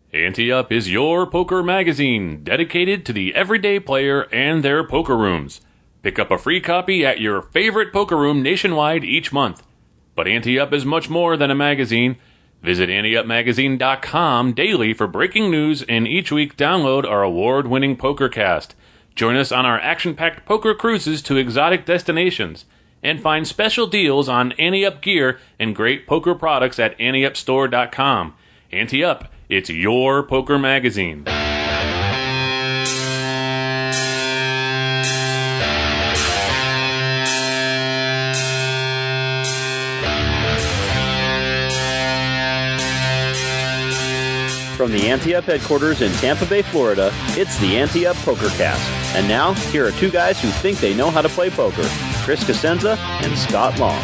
Ante Up is your poker magazine dedicated to the everyday player and their poker rooms. Pick up a free copy at your favorite poker room nationwide each month. But Ante Up is much more than a magazine. Visit AnteUpMagazine.com daily for breaking news, and each week download our award-winning PokerCast. Join us on our action-packed poker cruises to exotic destinations, and find special deals on Ante Up gear and great poker products at AnteUpStore.com. Ante Up, it's your poker magazine. From the Ante Up headquarters in Tampa Bay, Florida, it's the Ante Up PokerCast. And now, here are two guys who think they know how to play poker, Chris Cosenza and Scott Long.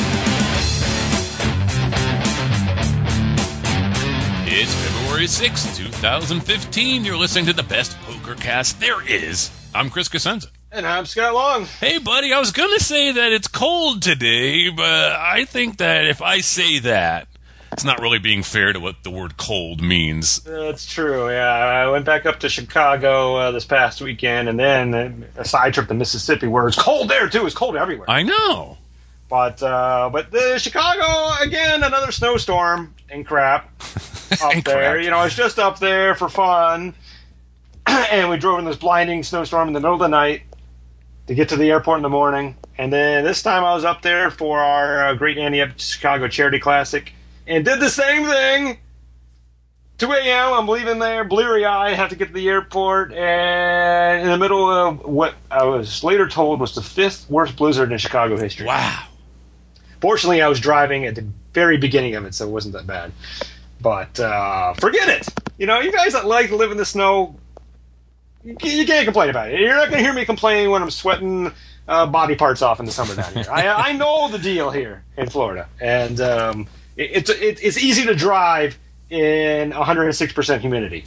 It's February 6th, 2015. You're listening to the best PokerCast there is. I'm Chris Cosenza. And I'm Scott Long. Hey, buddy, I was going to say that it's cold today, but I think that if I say that, it's not really being fair to what the word cold means. That's true, yeah. I went back up to Chicago this past weekend, and then a side trip to Mississippi where it's cold there, too. It's cold everywhere. I know. But the Chicago, again, another snowstorm and crap up And there. crap. You know, it's just up there for fun. And we drove in this blinding snowstorm in the middle of the night to get to the airport in the morning. And then this time I was up there for our Great Ante Up Chicago Charity Classic. And did the same thing. 2 a.m., I'm leaving there, bleary-eyed, have to get to the airport, and in the middle of what I was later told was the 5th worst blizzard in Chicago history. Wow. Fortunately, I was driving at the very beginning of it, so it wasn't that bad. But forget it. You know, you guys that like to live in the snow, you can't complain about it. You're not going to hear me complaining when I'm sweating body parts off in the summer down here. I know the deal here in Florida, and it's easy to drive in 106% humidity.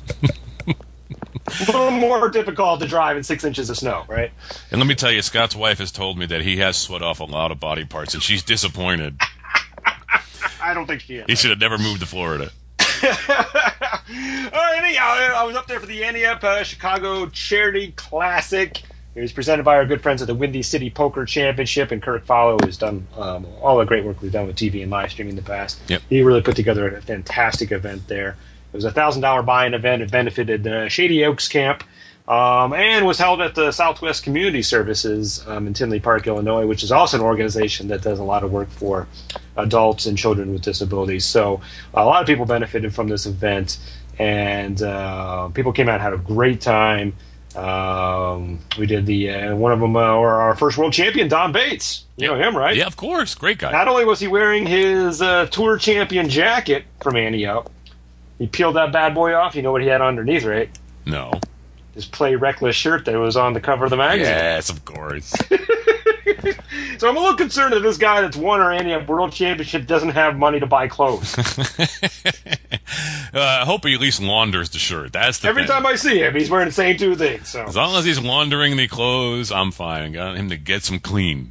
A little more difficult to drive in 6 inches of snow, right? And let me tell you, Scott's wife has told me that he has sweat off a lot of body parts, and she's disappointed. I don't think she is. He should have never moved to Florida. All right, anyhow, I was up there for the Ante Up Chicago Charity Classic. It was presented by our good friends at the Windy City Poker Championship, and Kirk Follow has done all the great work we've done with TV and live streaming in the past. Yep. He really put together a fantastic event there. It was a $1,000 buy-in event. It benefited Shady Oaks Camp and was held at the Southwest Community Services in Tinley Park, Illinois, which is also an organization that does a lot of work for adults and children with disabilities. So a lot of people benefited from this event, and people came out and had a great time. We did one of them, our first world champion, Don Bates. You know him, right? Yeah, of course. Great guy. Not only was he wearing his tour champion jacket from Ante Up, he peeled that bad boy off. You know what he had underneath, right? No. His Play Reckless shirt that was on the cover of the magazine. Yes, of course. So I'm a little concerned that this guy that's won our Ante Up World Championship doesn't have money to buy clothes. I hope he at least launders the shirt. That's the Every thing. time I see him, he's wearing the same two things. So. As long as he's laundering the clothes, I'm fine. I got him to get some clean.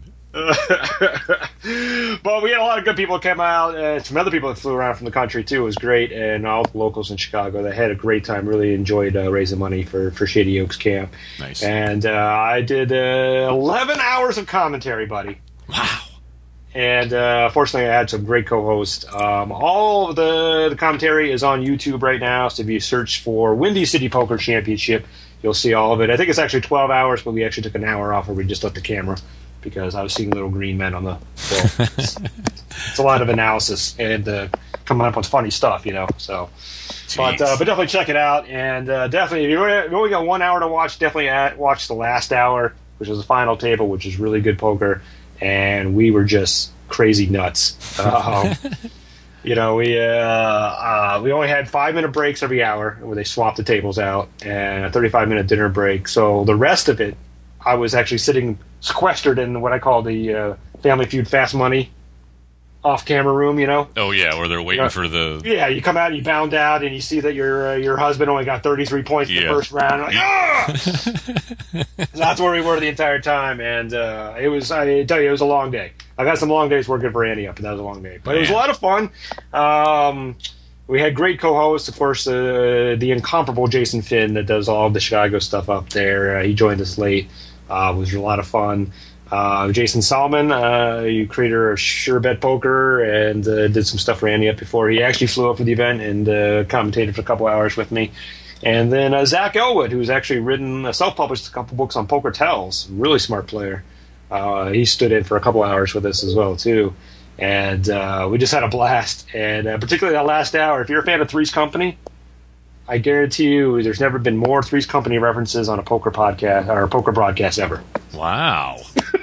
But we had a lot of good people come out, and some other people that flew around from the country too. It was great, and all the locals in Chicago, they had a great time. Really enjoyed raising money for Shady Oaks Camp. Nice. And I did 11 hours of commentary, buddy. Wow. And fortunately, I had some great co-hosts. All of the commentary is on YouTube right now, so if you search for Windy City Poker Championship, you'll see all of it. I think it's actually 12 hours, but we actually took an hour off where we just let the camera, because I was seeing little green men on the wall. It's a lot of analysis and coming up with funny stuff, you know. So, but definitely check it out, and definitely if you only got 1 hour to watch, definitely watch the last hour, which was the final table, which is really good poker, and we were just crazy nuts. You know, we only had 5-minute breaks every hour where they swapped the tables out, and a 35-minute dinner break. So the rest of it, I was actually sitting sequestered in what I call the Family Feud Fast Money off-camera room, you know? Oh, yeah, where they're waiting for the... Yeah, you come out and you bound out, and you see that your husband only got 33 points in the first round. Like, That's where we were the entire time, and it was, I tell you, it was a long day. I've had some long days working for Ante Up, and that was a long day. But it was a lot of fun. We had great co-hosts, of course, the incomparable Jason Finn that does all the Chicago stuff up there. He joined us late. It was a lot of fun. Jason Salmon, you creator of Sure Bet Poker, and did some stuff for Andy up before. He actually flew up for the event and commentated for a couple hours with me. And then Zach Elwood, who's actually self-published a couple books on Poker Tells. Really smart player. He stood in for a couple hours with us as well, too. And we just had a blast. And particularly that last hour, if you're a fan of Three's Company, I guarantee you there's never been more Three's Company references on a poker podcast or a poker broadcast ever. Wow.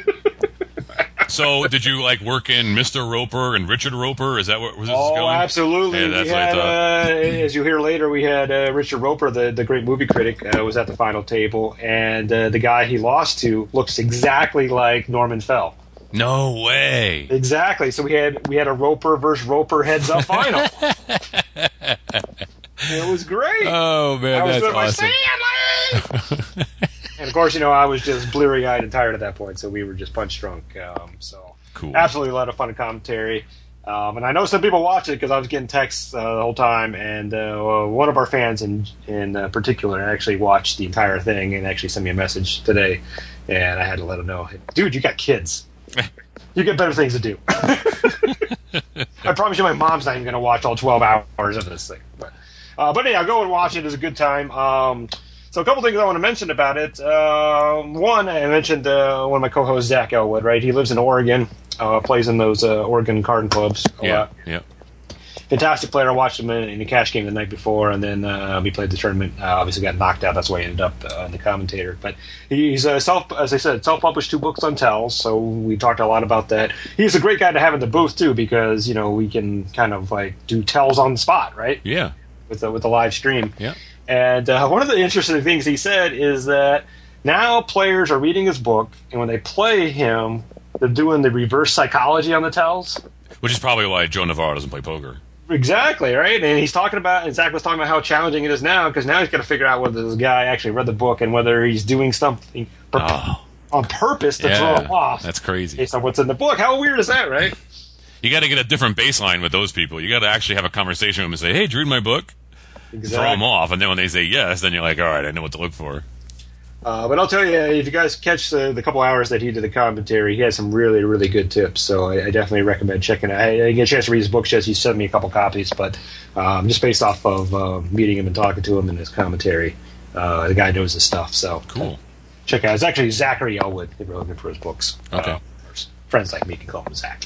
So, did you work in Mr. Roper and Richard Roper? Is that what was this going? Oh, absolutely. Yeah, that's what I thought. As you hear later, we had Richard Roper, the great movie critic, was at the final table, and the guy he lost to looks exactly like Norman Fell. No way. Exactly. So we had a Roper versus Roper heads-up final. It was great. Oh, man, that's awesome. And, of course, I was just bleary-eyed and tired at that point, so we were just punch-drunk. So cool. Absolutely a lot of fun and commentary. And I know some people watch it because I was getting texts the whole time, and one of our fans in particular actually watched the entire thing and actually sent me a message today, and I had to let him know, dude, you got kids. You got better things to do. I promise you my mom's not even going to watch all 12 hours of this thing. But yeah, go and watch it. It was a good time. So a couple things I want to mention about it. One, I mentioned one of my co-hosts, Zach Elwood, right? He lives in Oregon, plays in those Oregon Card Clubs a lot. Yeah. Fantastic player. I watched him in the cash game the night before, and then we played the tournament. Obviously got knocked out. That's why he ended up in the commentator. But he's, as I said, self-published 2 books on Tells, so we talked a lot about that. He's a great guy to have in the booth, too, because, we can kind of do Tells on the spot, right? Yeah. With the live stream. Yeah. And one of the interesting things he said is that now players are reading his book, and when they play him, they're doing the reverse psychology on the Tells. Which is probably why Joe Navarro doesn't play poker. Exactly, right? And Zach was talking about how challenging it is now, because now he's got to figure out whether this guy actually read the book and whether he's doing something on purpose to throw him off. That's crazy. Based on what's in the book. How weird is that, right? You got to get a different baseline with those people. You got to actually have a conversation with them and say, hey, did you read my book? Exactly. Throw them off, and then when they say yes, then you're like, all right, I know what to look for. But I'll tell you, if you guys catch the couple hours that he did the commentary, he had some really, really good tips. So I definitely recommend checking it out. I didn't get a chance to read his book yet. He sent me a couple copies, but just based off of meeting him and talking to him and his commentary, the guy knows his stuff. So cool. Check it out. It's actually Zachary Elwood if you're looking for his books. Okay. Friends like me can call him Zach.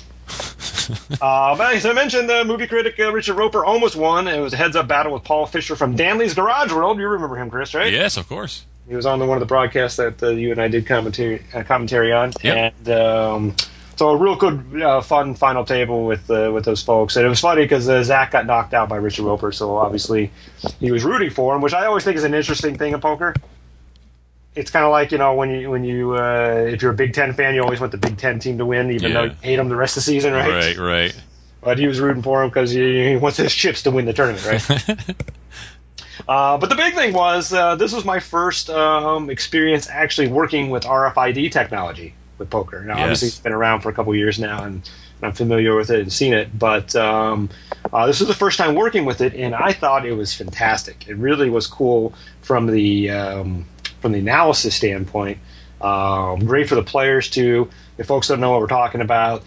But as I mentioned, the movie critic Richard Roper almost won. It was a heads-up battle with Paul Fisher from Danley's Garage World. You remember him, Chris, right? Yes, of course. He was on one of the broadcasts that you and I did commentary on. Yep. And so a real good, fun final table with those folks. And it was funny because Zach got knocked out by Richard Roper, so obviously he was rooting for him, which I always think is an interesting thing in poker. It's kind of like, when you if you're a Big Ten fan, you always want the Big Ten team to win, even though you hate them the rest of the season, right? Right. But he was rooting for him because he wants his chips to win the tournament, right? But the big thing was, this was my first experience actually working with RFID technology with poker. Now, obviously, it's been around for a couple years now, and I'm familiar with it and seen it. But this was the first time working with it, and I thought it was fantastic. It really was cool from the analysis standpoint. Great for the players, too. If folks don't know what we're talking about,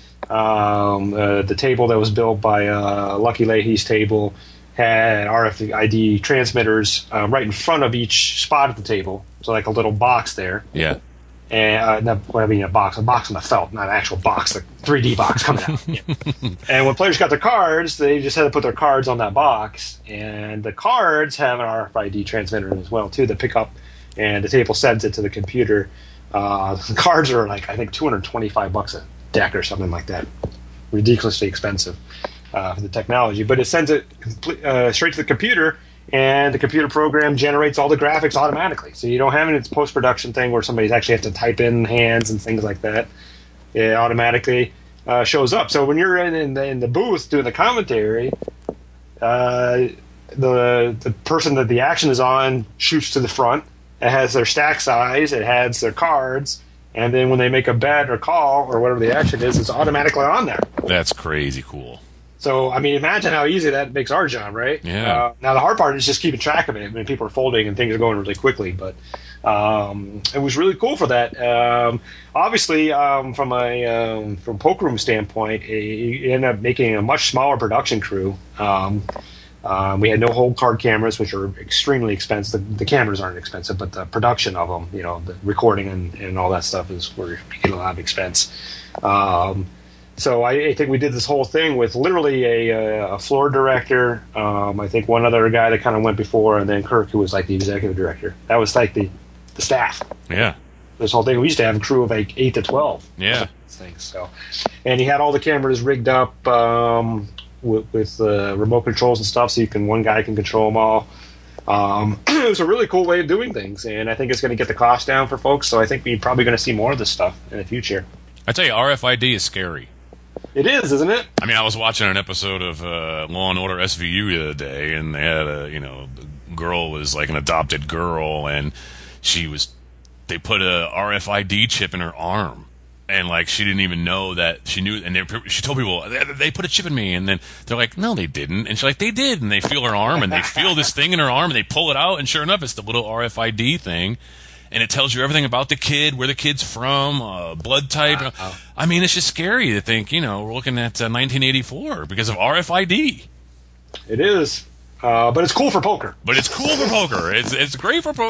the table that was built by Lucky Leahy's table had RFID transmitters right in front of each spot at the table, so like a little box there. Yeah. And a box on the felt, not an actual box, the 3D box coming out. Yeah. And when players got their cards, they just had to put their cards on that box, and the cards have an RFID transmitter as well too that pick up, and the table sends it to the computer. The cards are like I think $225 a deck or something like that, ridiculously expensive. For the technology, but it sends it straight to the computer, and the computer program generates all the graphics automatically. So you don't have any post-production thing where somebody's actually have to type in hands and things like that. It automatically shows up. So when you're in the booth doing the commentary, the person that the action is on shoots to the front. It has their stack size. It has their cards. And then when they make a bet or call or whatever the action is, it's automatically on there. That's crazy cool. So, I mean, imagine how easy that makes our job, right? Yeah. Now, the hard part is just keeping track of it. I mean, people are folding and things are going really quickly, but it was really cool for that. Obviously, from Poker Room standpoint, it ended up making a much smaller production crew. We had no hold card cameras, which are extremely expensive. The cameras aren't expensive, but the production of them, the recording and all that stuff is where you get a lot of expense. So I think we did this whole thing with literally a floor director. I think one other guy that kind of went before, and then Kirk, who was like the executive director. That was like the staff. Yeah. This whole thing. We used to have a crew of like 8 to 12. Yeah. Things. So, and he had all the cameras rigged up with remote controls and stuff, so one guy can control them all. It was a really cool way of doing things, and I think it's going to get the cost down for folks. So I think we're probably going to see more of this stuff in the future. I tell you, RFID is scary. It is, isn't it? I mean, I was watching an episode of Law and Order SVU the other day, and they had the girl was like an adopted girl, and they put a RFID chip in her arm, and like she didn't even know that she knew, and she told people they put a chip in me, and then they're like, no, they didn't, and she's like, they did, and they feel her arm, and they feel this thing in her arm, and they pull it out, and sure enough, it's the little RFID thing. And it tells you everything about the kid, where the kid's from, blood type. Wow. I mean, it's just scary to think, we're looking at 1984 because of RFID. It is. But it's cool for poker. It's great for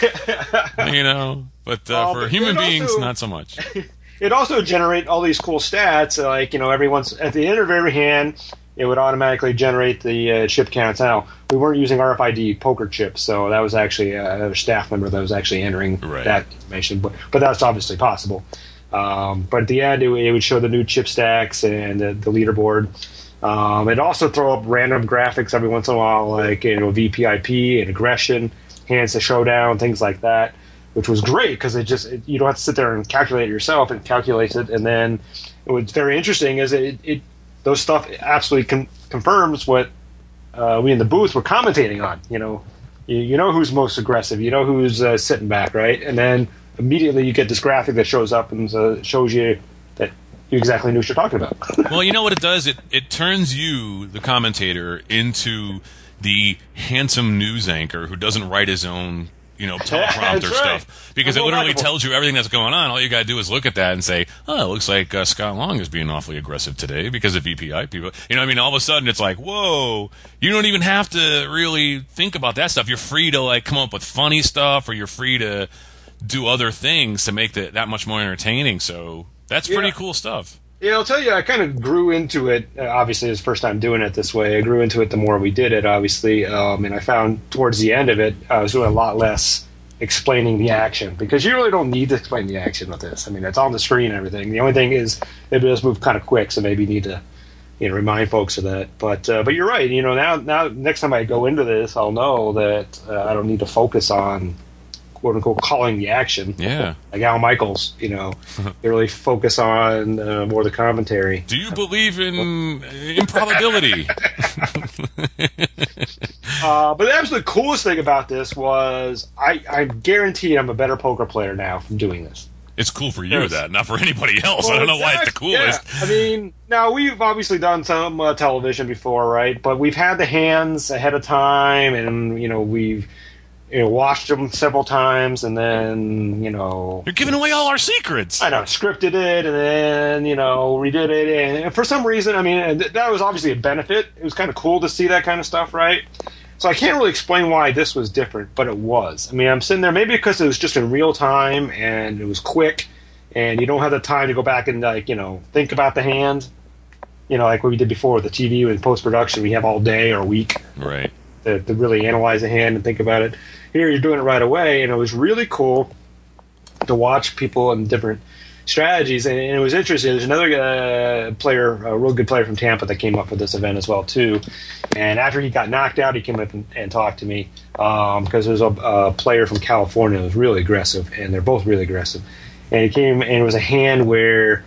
poker, But for human beings, not so much. It also generates all these cool stats. Like, every once at the end of every hand, it would automatically generate the chip counts. Now, we weren't using RFID poker chips, so that was actually a staff member that was actually entering that information. But that's obviously possible. But at the end, it would show the new chip stacks and the leaderboard. It'd also throw up random graphics every once in a while, like VPIP and aggression, hands to showdown, things like that, which was great because you don't have to sit there and calculate it yourself. It calculates it, and then what's very interesting is those stuff absolutely confirms what we in the booth were commentating on. You know who's most aggressive. You know who's sitting back, right? And then immediately you get this graphic that shows up and shows you that you exactly know what you're talking about. Well, you know what it does? It turns you, the commentator, into the handsome news anchor who doesn't write his own teleprompter stuff, because it literally tells you everything that's going on. All you got to do is look at that and say, oh, it looks like Scott Long is being awfully aggressive today because of VPI people. All of a sudden it's like, whoa, you don't even have to really think about that stuff. You're free to come up with funny stuff, or you're free to do other things to make that much more entertaining. So that's pretty cool stuff. Yeah, I'll tell you, I kind of grew into it. Obviously, it was the first time doing it this way. I grew into it the more we did it, obviously. And I found towards the end of it, I was doing a lot less explaining the action, because you really don't need to explain the action with this. I mean, it's on the screen and everything. The only thing is it does move kind of quick, so maybe you need to remind folks of that. But you're right. Now next time I go into this, I'll know that I don't need to focus on quote unquote calling the action. Yeah. Like Al Michaels, they really focus on more the commentary. Do you believe in improbability? But the absolute coolest thing about this was I guarantee I'm a better poker player now from doing this. It's cool for you, not for anybody else. Well, I don't know why it's the coolest. Yeah. I mean, now we've obviously done some television before, right? But we've had the hands ahead of time, and we've watched them several times, and then you're giving away all our secrets. I know, scripted it, and then redid it, and for some reason, I mean, that was obviously a benefit. It was kind of cool to see that kind of stuff, right? So I can't really explain why this was different, but it was. I mean, I'm sitting there maybe because it was just in real time and it was quick, and you don't have the time to go back and think about the hand. Like what we did before with the TV with post production, we have all day or a week, right, to really analyze the hand and think about it. Here you're doing it right away, and it was really cool to watch people and different strategies. And it was interesting. There's another player, a real good player from Tampa, that came up for this event as well too. And after he got knocked out, he came up and talked to me because there's a player from California that was really aggressive, and they're both really aggressive. And he came, and it was a hand where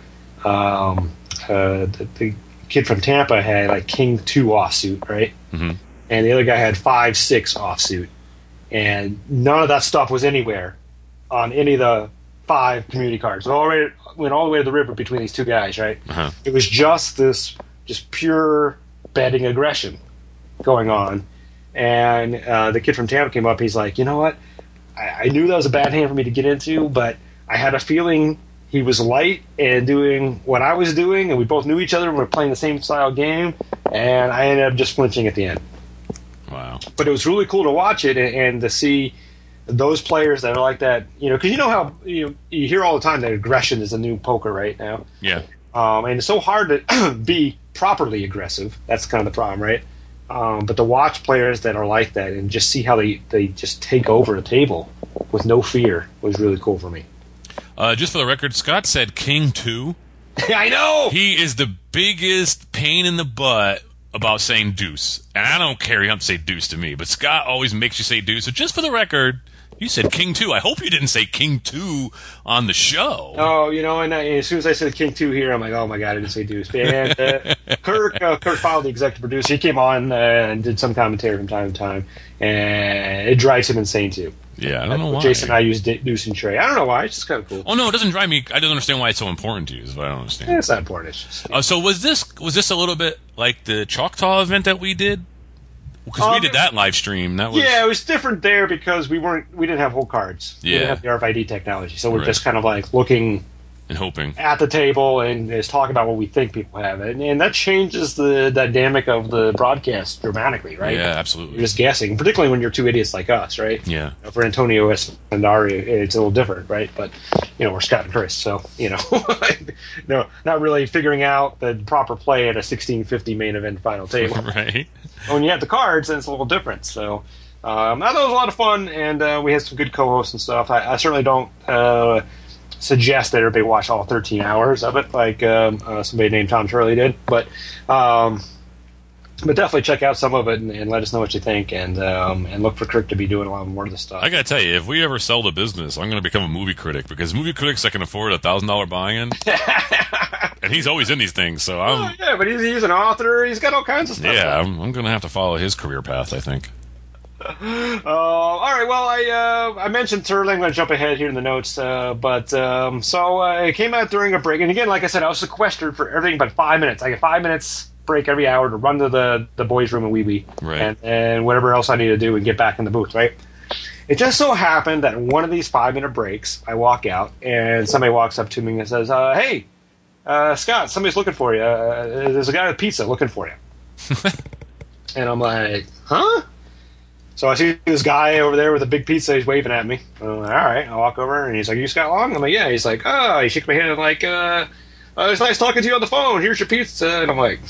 the kid from Tampa had like King 2 offsuit, right? Mm-hmm. And the other guy had 5-6 offsuit. And none of that stuff was anywhere on any of the 5 community cards. It went all the way to the river between these two guys, right? Uh-huh. It was just this pure betting aggression going on. And the kid from Tampa came up. He's like, you know what? I knew that was a bad hand for me to get into, but I had a feeling he was light and doing what I was doing, and we both knew each other and we were playing the same style game, and I ended up just flinching at the end. Wow. But it was really cool to watch it and to see those players that are like that, because you know how you hear all the time that aggression is the new poker right now. Yeah. And it's so hard to be properly aggressive. That's kind of the problem, right? But to watch players that are like that and just see how they just take over a table with no fear was really cool for me. Just for the record, Scott said King 2. I know! He is the biggest pain in the butt about saying deuce. And I don't care, you have to say deuce to me, but Scott always makes you say deuce. So just for the record, you said King 2. I hope you didn't say King 2 on the show. Oh, and as soon as I said King 2 here, I'm like, oh my God, I didn't say deuce. And Kirk Fowle, the executive producer, he came on and did some commentary from time to time, and it drives him insane too. Yeah, I don't know why. Jason and I use deuce and tray. I don't know why. It's just kind of cool. Oh no, it doesn't drive me. I don't understand why it's so important to you. Is what I don't understand. It's not important. It's just, So was this a little bit like the Choctaw event that we did? Because we did that live stream. That was it was different there because we didn't have whole cards. Yeah. We didn't have the RFID technology, so we're Right. just kind of like looking and hoping. at the table and just talking about what we think people have, and that changes the dynamic of the broadcast dramatically, right? Yeah, absolutely. You're just guessing, particularly when you're two idiots like us, right? Yeah. For Antonio Escondari, it's a little different, right? But we're Scott and Chris, so no, not really figuring out the proper play at a 1650 main event final table. Right. When you have the cards, then it's a little different. So I thought it was a lot of fun, and we had some good co-hosts and stuff. I certainly don't suggest that everybody watch all 13 hours of it, like somebody named Tom Turley did, but definitely check out some of it and let us know what you think, and look for Kirk to be doing a lot more of this stuff. I gotta tell you, if we ever sell the business, I'm gonna become a movie critic because movie critics that can afford $1,000 buy-in, and he's always in these things. So I'm yeah, but he's an author. He's got all kinds of stuff. yeah, I'm gonna have to follow his career path, I think. All right. Well, I mentioned Turley. I'm going to jump ahead here in the notes, but it came out during a break, and again, like I said, I was sequestered for everything but 5 minutes. I get 5 minutes break every hour to run to the boys' room and wee Right. and whatever else I need to do and get back in the booth. Right. It just so happened that one of these 5 minute breaks, I walk out and somebody walks up to me and says, "Hey, Scott, somebody's looking for you. There's a guy with pizza looking for you." And I'm like, "Huh?" So I see this guy over there with a big pizza. He's waving at me. I'm like, all right. I walk over, and he's like, "You Scott Long?" I'm like, "Yeah." He's like, "Oh." He shook my hand and like, "It's nice talking to you on the phone. Here's your pizza." And I'm like,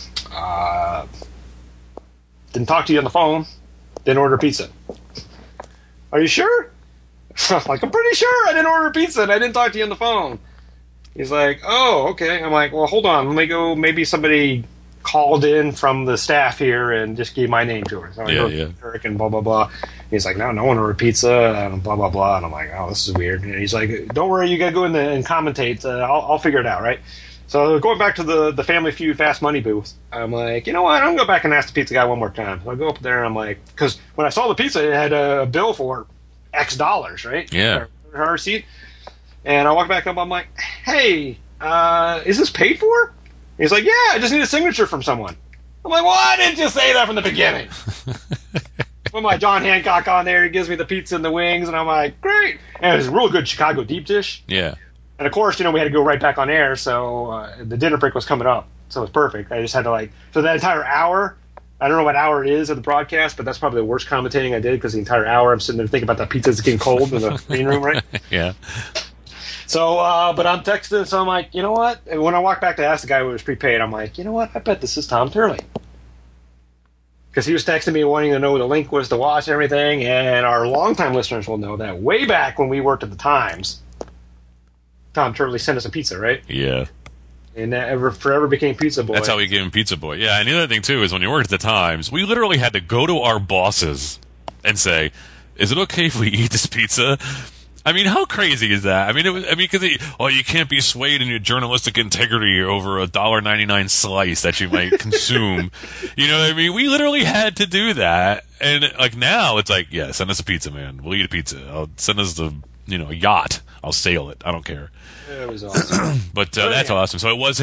"Didn't talk to you on the phone. Didn't order pizza." "Are you sure?" I'm like, "I'm pretty sure I didn't order pizza and I didn't talk to you on the phone." He's like, "Oh, okay." I'm like, "Well, hold on. Let me go. Maybe somebody called in from the staff here and just gave my name to her." So I go to Kirk and blah, blah, blah. He's like, no one ordered pizza, and blah, blah, blah. And I'm like, oh, this is weird. And he's like, "Don't worry, you got to go in and commentate. I'll figure it out, right?" So going back to the Family Feud Fast Money booth, I'm like, you know what? I'm going to go back and ask the pizza guy one more time. So I go up there, and I'm like, because when I saw the pizza, it had a bill for X dollars, right? Yeah. Her receipt. And I walk back up, I'm like, "Hey, is this paid for?" He's like, "Yeah, I just need a signature from someone." I'm like, "Why didn't you say that from the beginning?" Put my John Hancock on there. He gives me the pizza and the wings, and I'm like, "Great." And it was a real good Chicago deep dish. Yeah. And of course, we had to go right back on air, so the dinner break was coming up. So it was perfect. I just had to so that entire hour, I don't know what hour it is of the broadcast, but that's probably the worst commentating I did because the entire hour I'm sitting there thinking about that pizza that's getting cold in the green room, right? Yeah. So, but I'm texting, so I'm like, you know what? And when I walk back to ask the guy who was prepaid, I'm like, you know what? I bet this is Tom Turley. Because he was texting me wanting to know the link was to watch and everything, and our longtime listeners will know that way back when we worked at the Times, Tom Turley sent us a pizza, right? Yeah. And that forever became Pizza Boy. That's how we gave him Pizza Boy. Yeah, and the other thing, too, is when you worked at the Times, we literally had to go to our bosses and say, "Is it okay if we eat this pizza?" I mean, how crazy is that? I mean, because you can't be swayed in your journalistic integrity over a $1.99 slice that you might consume. You know what I mean? We literally had to do that. And now it's like, yeah, send us a pizza, man. We'll eat a pizza. Send us a yacht. I'll sail it. I don't care. It was awesome. But that's awesome. So it was him.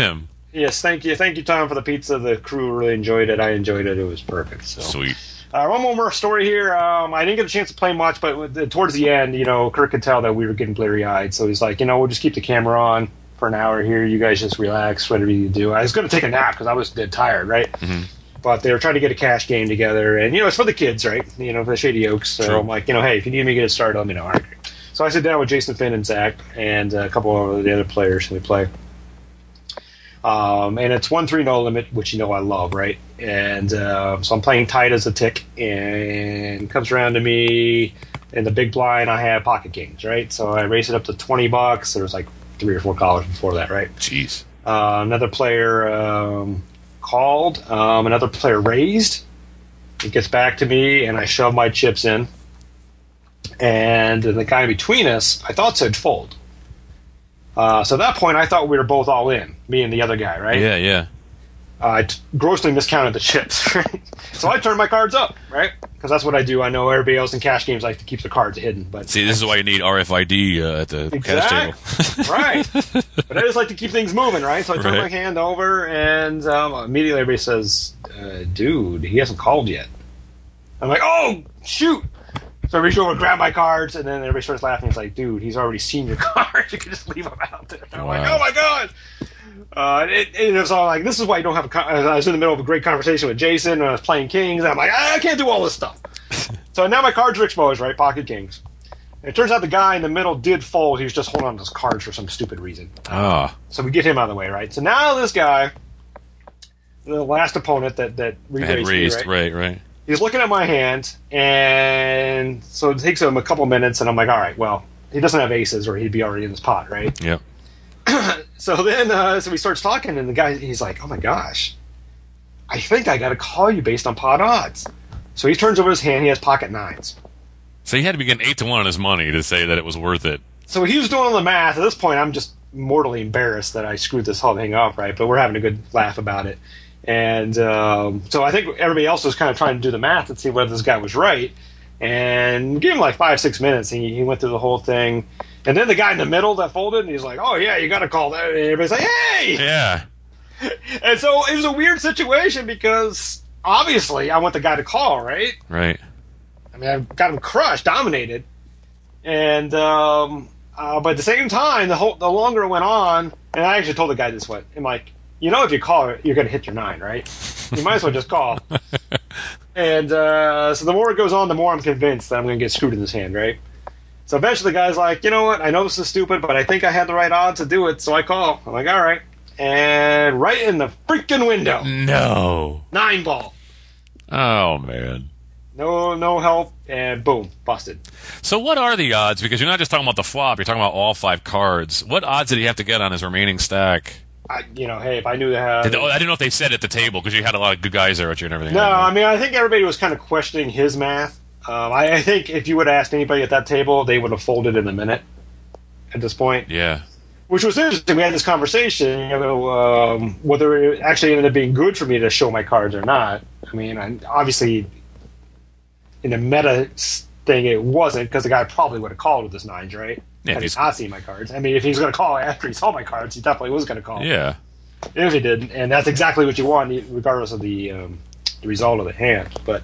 Yes, thank you, Tom, for the pizza. The crew really enjoyed it. I enjoyed it. It was perfect. So. Sweet. One more story here. I didn't get a chance to play much, but towards the end, Kirk could tell that we were getting bleary-eyed. So he's like, we'll just keep the camera on for an hour here. You guys just relax, whatever you do. I was going to take a nap because I was dead tired, right? Mm-hmm. But they were trying to get a cash game together, and it's for the kids, right? For the Shady Oaks. So True. I'm like, hey, if you need me to get it started, let me know. All right. So I sit down with Jason Finn and Zach and a couple of the other players, and we play. And it's 1-3 no limit, which I love, right? And so I'm playing tight as a tick, and comes around to me in the big blind. I have pocket kings, right? So I raise it up to $20. There was like 3 or 4 callers before that, right? Jeez. Another player called. Another player raised. It gets back to me, and I shove my chips in. And the guy between us, I thought said fold. So at that point, I thought we were both all in, me and the other guy, right? Yeah. I grossly miscounted the chips, right? So I turned my cards up, right? Because that's what I do. I know everybody else in cash games like to keep the cards hidden. But see, this is why you need RFID at the cash table. Right. But I just like to keep things moving, right? So I turn my hand over, and immediately everybody says, dude, he hasn't called yet. I'm like, oh, shoot. So I reach over, grab my cards, and then everybody starts laughing. It's like, dude, he's already seen your cards. You can just leave them out there. I'm like, oh my god! It was all like, this is why you don't have I was in the middle of a great conversation with Jason, and I was playing kings, and I'm like, I can't do all this stuff. So now my cards are exposed, right? Pocket kings. And it turns out the guy in the middle did fold. He was just holding on to his cards for some stupid reason. So we get him out of the way, right? So now this guy, the last opponent that raised, right. He's looking at my hand, and so it takes him a couple minutes, and I'm like, all right, well, he doesn't have aces, or he'd be already in this pot, right? Yep. So then, so he starts talking, and the guy, he's like, oh my gosh, I think I got to call you based on pot odds. So he turns over his hand, he has pocket nines. So he had to be getting 8-1 on his money to say that it was worth it. So he was doing all the math. At this point, I'm just mortally embarrassed that I screwed this whole thing up, right? But we're having a good laugh about it. And so I think everybody else was kind of trying to do the math and see whether this guy was right. And give him like 5-6 minutes, and he went through the whole thing. And then the guy in the middle that folded, and he's like, oh, yeah, you got to call that. And everybody's like, hey! Yeah. And so it was a weird situation because obviously I want the guy to call, right? Right. I mean, I've got him crushed, dominated. And but at the same time, the longer it went on, and I actually told the guy this way. I'm like, if you call it, you're going to hit your 9, right? You might as well just call. And so the more it goes on, the more I'm convinced that I'm going to get screwed in this hand, right? So eventually the guy's like, you know what? I know this is stupid, but I think I had the right odds to do it, so I call. I'm like, all right. And right in the freaking window. No. 9 ball. Oh, man. No help, and boom, busted. So what are the odds? Because you're not just talking about the flop, you're talking about all 5 cards. What odds did he have to get on his remaining stack? Hey, if I knew that... I didn't know if they said at the table, because you had a lot of good guys there at you and everything. No, I mean, I think everybody was kind of questioning his math. I think if you would have asked anybody at that table, they would have folded in a minute at this point. Yeah. Which was interesting. We had this conversation, whether it actually ended up being good for me to show my cards or not. I mean, obviously, in the meta thing, it wasn't, because the guy probably would have called with his 9s, right? Yeah, had he not seen my cards. I mean, if he's going to call after he saw my cards, he definitely was going to call. Yeah. If he did, and that's exactly what you want, regardless of the result of the hand. But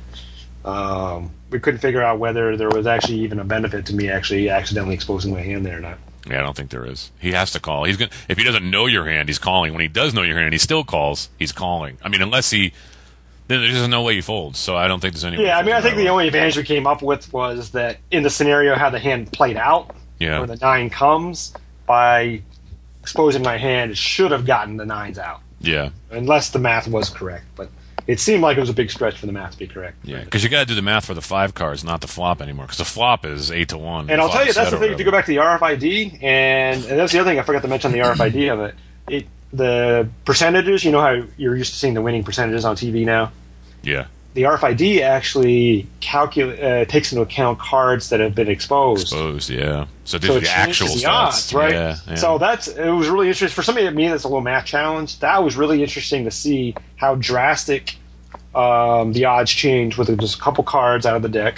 we couldn't figure out whether there was actually even a benefit to me actually accidentally exposing my hand there or not. Yeah, I don't think there is. He has to call. If he doesn't know your hand, he's calling. When he does know your hand, he still calls. He's calling. I mean, unless then there's just no way he folds. So I don't think there's any way. Yeah, I mean, I think the only advantage we came up with was that in the scenario how the hand played out, where the 9 comes, by exposing my hand, it should have gotten the 9s out. Yeah. Unless the math was correct, but it seemed like it was a big stretch for the math to be correct. Yeah, because you got to do the math for the 5 cards, not the flop anymore. Because the flop is 8-1. And I'll tell you, that's the thing. If you go back to the RFID, and that's the other thing I forgot to mention the RFID of it. The percentages. You know how you're used to seeing the winning percentages on TV now. Yeah. The RFID actually takes into account cards that have been exposed. Yeah. So these are the actual the stats, odds, right? Yeah. So it was really interesting for somebody like me that's a little math challenge. That was really interesting to see how drastic the odds change with just a couple cards out of the deck,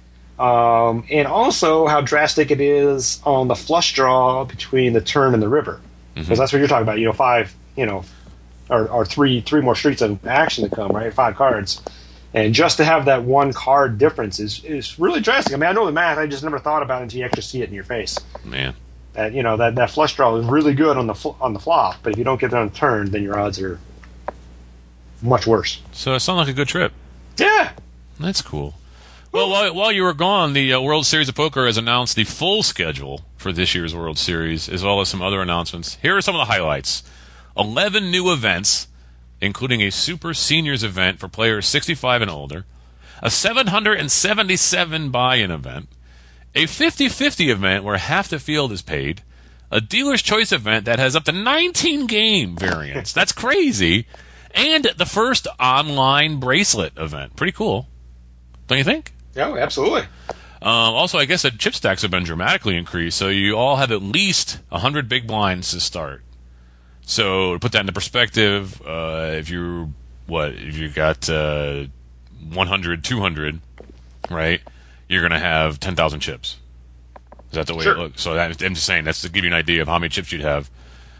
and also how drastic it is on the flush draw between the turn and the river, because that's what you're talking about. 5. or three more streets of action to come, right? 5 cards. And just to have that 1 card difference is really drastic. I mean, I know the math. I just never thought about it until you actually see it in your face. Man. That that flush draw is really good on the flop, but if you don't get it on the turn, then your odds are much worse. So it sounds like a good trip. Yeah. That's cool. Well, while you were gone, the World Series of Poker has announced the full schedule for this year's World Series, as well as some other announcements. Here are some of the highlights. 11 new events, including a Super Seniors event for players 65 and older, a 777 buy-in event, a 50-50 event where half the field is paid, a Dealer's Choice event that has up to 19 game variants. That's crazy. And the first online bracelet event. Pretty cool. Don't you think? Yeah, absolutely. Also, I guess that chip stacks have been dramatically increased, so you all have at least 100 big blinds to start. So to put that into perspective, if you got 100, 200, right, you're going to have 10,000 chips. Is that the way it looks? So I'm just saying, that's to give you an idea of how many chips you'd have.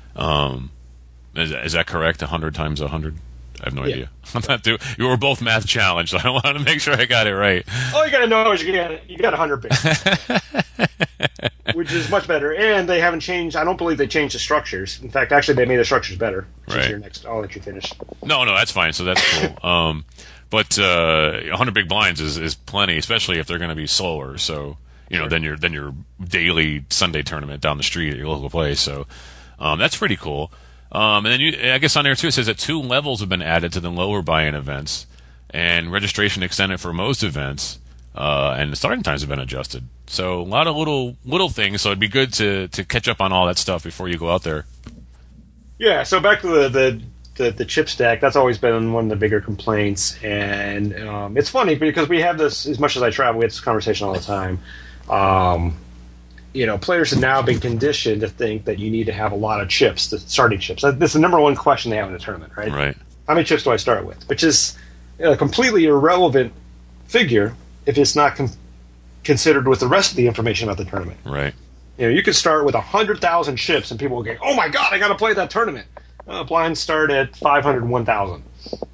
Is that correct? 100 times 100? I have no idea. I'm not you were both math challenged, so I want to make sure I got it right. All you got to know is you got 100 bigs, which is much better. And they haven't changed. I don't believe they changed the structures. In fact, actually, they made the structures better. Right. I'll let you finish. No, that's fine. So that's cool. But 100 big blinds is plenty, especially if they're going to be slower. So then your daily Sunday tournament down the street at your local place. So that's pretty cool. And then I guess on there too it says that 2 levels have been added to the lower buy-in events, and registration extended for most events, and the starting times have been adjusted. So a lot of little things. So it'd be good to catch up on all that stuff before you go out there. Yeah. So back to the chip stack. That's always been one of the bigger complaints, and it's funny because we have this as much as I travel. We have this conversation all the time. Players have now been conditioned to think that you need to have a lot of chips, the starting chips. This is the number one question they have in a tournament, right? Right. How many chips do I start with? Which is a completely irrelevant figure if it's not considered with the rest of the information about the tournament. Right. You could start with 100,000 chips, and people will go, "Oh my God, I got to play that tournament." Blinds start at 500, 1,000.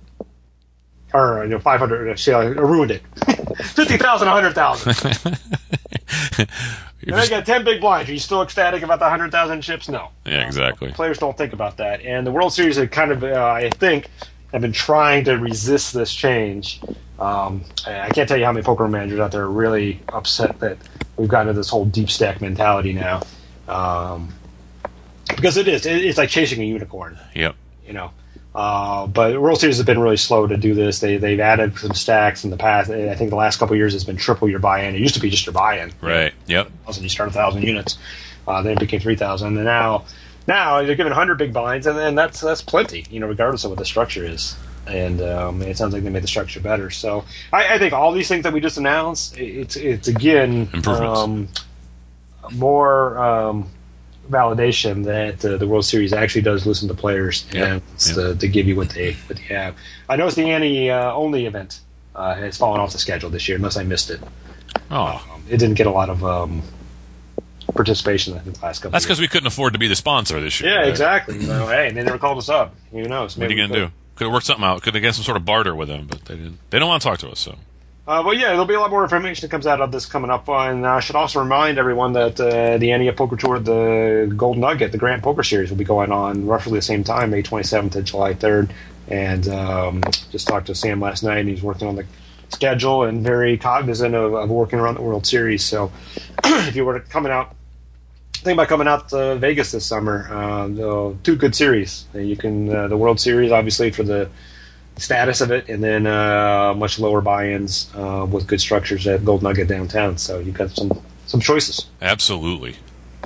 Or 500. See, I ruined it. 50,000, 100,000. And I got 10 big blinds. Are you still ecstatic about the 100,000 chips? No. Yeah, exactly. Players don't think about that. And the World Series have kind of, I think, have been trying to resist this change. I can't tell you how many poker managers out there are really upset that we've gotten into this whole deep stack mentality now. Because it's like chasing a unicorn. Yep. But World Series has been really slow to do this. They've added some stacks in the past. I think the last couple of years it's been triple your buy-in. It used to be just your buy-in. Right. Yep. You start 1,000 units. Then it became 3,000. And now they're giving 100 big blinds, and that's plenty, regardless of what the structure is. And it sounds like they made the structure better. So I think all these things that we just announced, it's again improvements. More validation that the World Series actually does listen to players and to give you what they have. I noticed the Ante only event has fallen off the schedule this year, unless I missed it. Oh, it didn't get a lot of participation, I think, the last couple. That's because we couldn't afford to be the sponsor this year. Yeah, right? Exactly. Hey, they never called us up. Who knows? What are you gonna do? Could have worked something out. Could have got some sort of barter with them, but they didn't. They don't want to talk to us. So. There'll be a lot more information that comes out of this coming up. And I should also remind everyone that the Ante Poker Tour, the Gold Nugget, the Grant Poker Series, will be going on roughly the same time, May 27th to July 3rd. And just talked to Sam last night, and he's working on the schedule and very cognizant of working around the World Series. So if you were think about coming out to Vegas this summer, 2 good series. You can the World Series, obviously, for the status of it, and then much lower buy-ins with good structures at Gold Nugget downtown. So you've got some choices. Absolutely.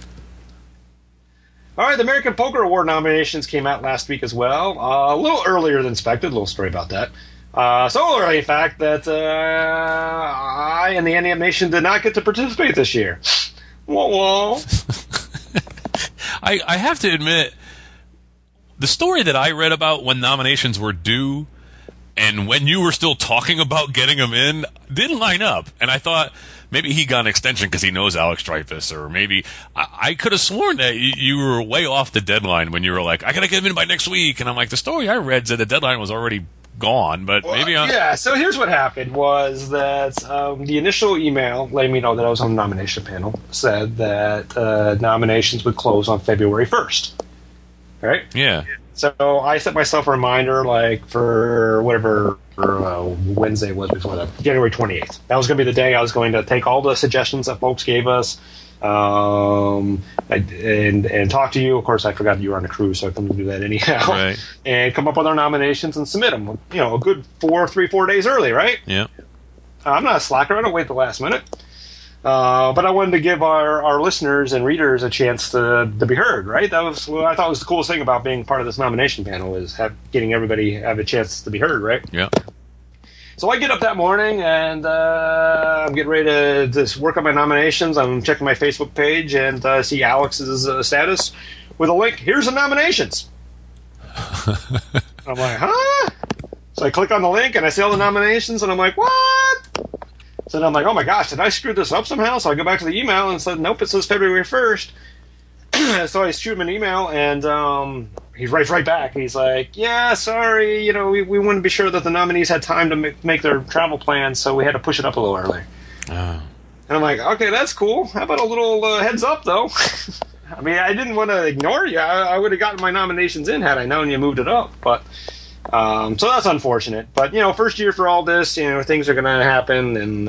All right, the American Poker Award nominations came out last week as well. A little earlier than expected. A little story about that. So early, in fact, that I and the Ante Up Nation did not get to participate this year. Whoa. I have to admit, the story that I read about when nominations were due and when you were still talking about getting them in didn't line up. And I thought, maybe he got an extension because he knows Alex Dreyfus, or maybe I could have sworn that you were way off the deadline when you were like, I gotta get him in by next week, and I'm like, the story I read said the deadline was already gone, but maybe I'm... Yeah, so here's what happened was that the initial email letting me know that I was on the nomination panel said that nominations would close on February 1st. Right? Yeah. So I set myself a reminder, like, for whatever Wednesday it was before that, January 28th. That was going to be the day I was going to take all the suggestions that folks gave us and talk to you. Of course, I forgot that you were on a cruise, so I couldn't do that anyhow. Right. And come up with our nominations and submit them, a good 4 days early, right? Yeah. I'm not a slacker. I don't wait the last minute. But I wanted to give our listeners and readers a chance to be heard, right? That was what I thought was the coolest thing about being part of this nomination panel is getting everybody have a chance to be heard, right? Yeah. So I get up that morning and I'm getting ready to just work on my nominations. I'm checking my Facebook page and see Alex's status with a link. Here's the nominations. I'm like, huh? So I click on the link and I see all the nominations and I'm like, what? So then I'm like, oh my gosh, did I screw this up somehow? So I go back to the email and said, nope, it says February 1st. So I shoot him an email and he writes right back. He's like, yeah, sorry, we wanted to be sure that the nominees had time to make their travel plans, so we had to push it up a little early. Oh. And I'm like, okay, that's cool. How about a little heads up, though? I mean, I didn't want to ignore you. I would have gotten my nominations in had I known you moved it up, but... so that's unfortunate, but first year for all this, things are going to happen, and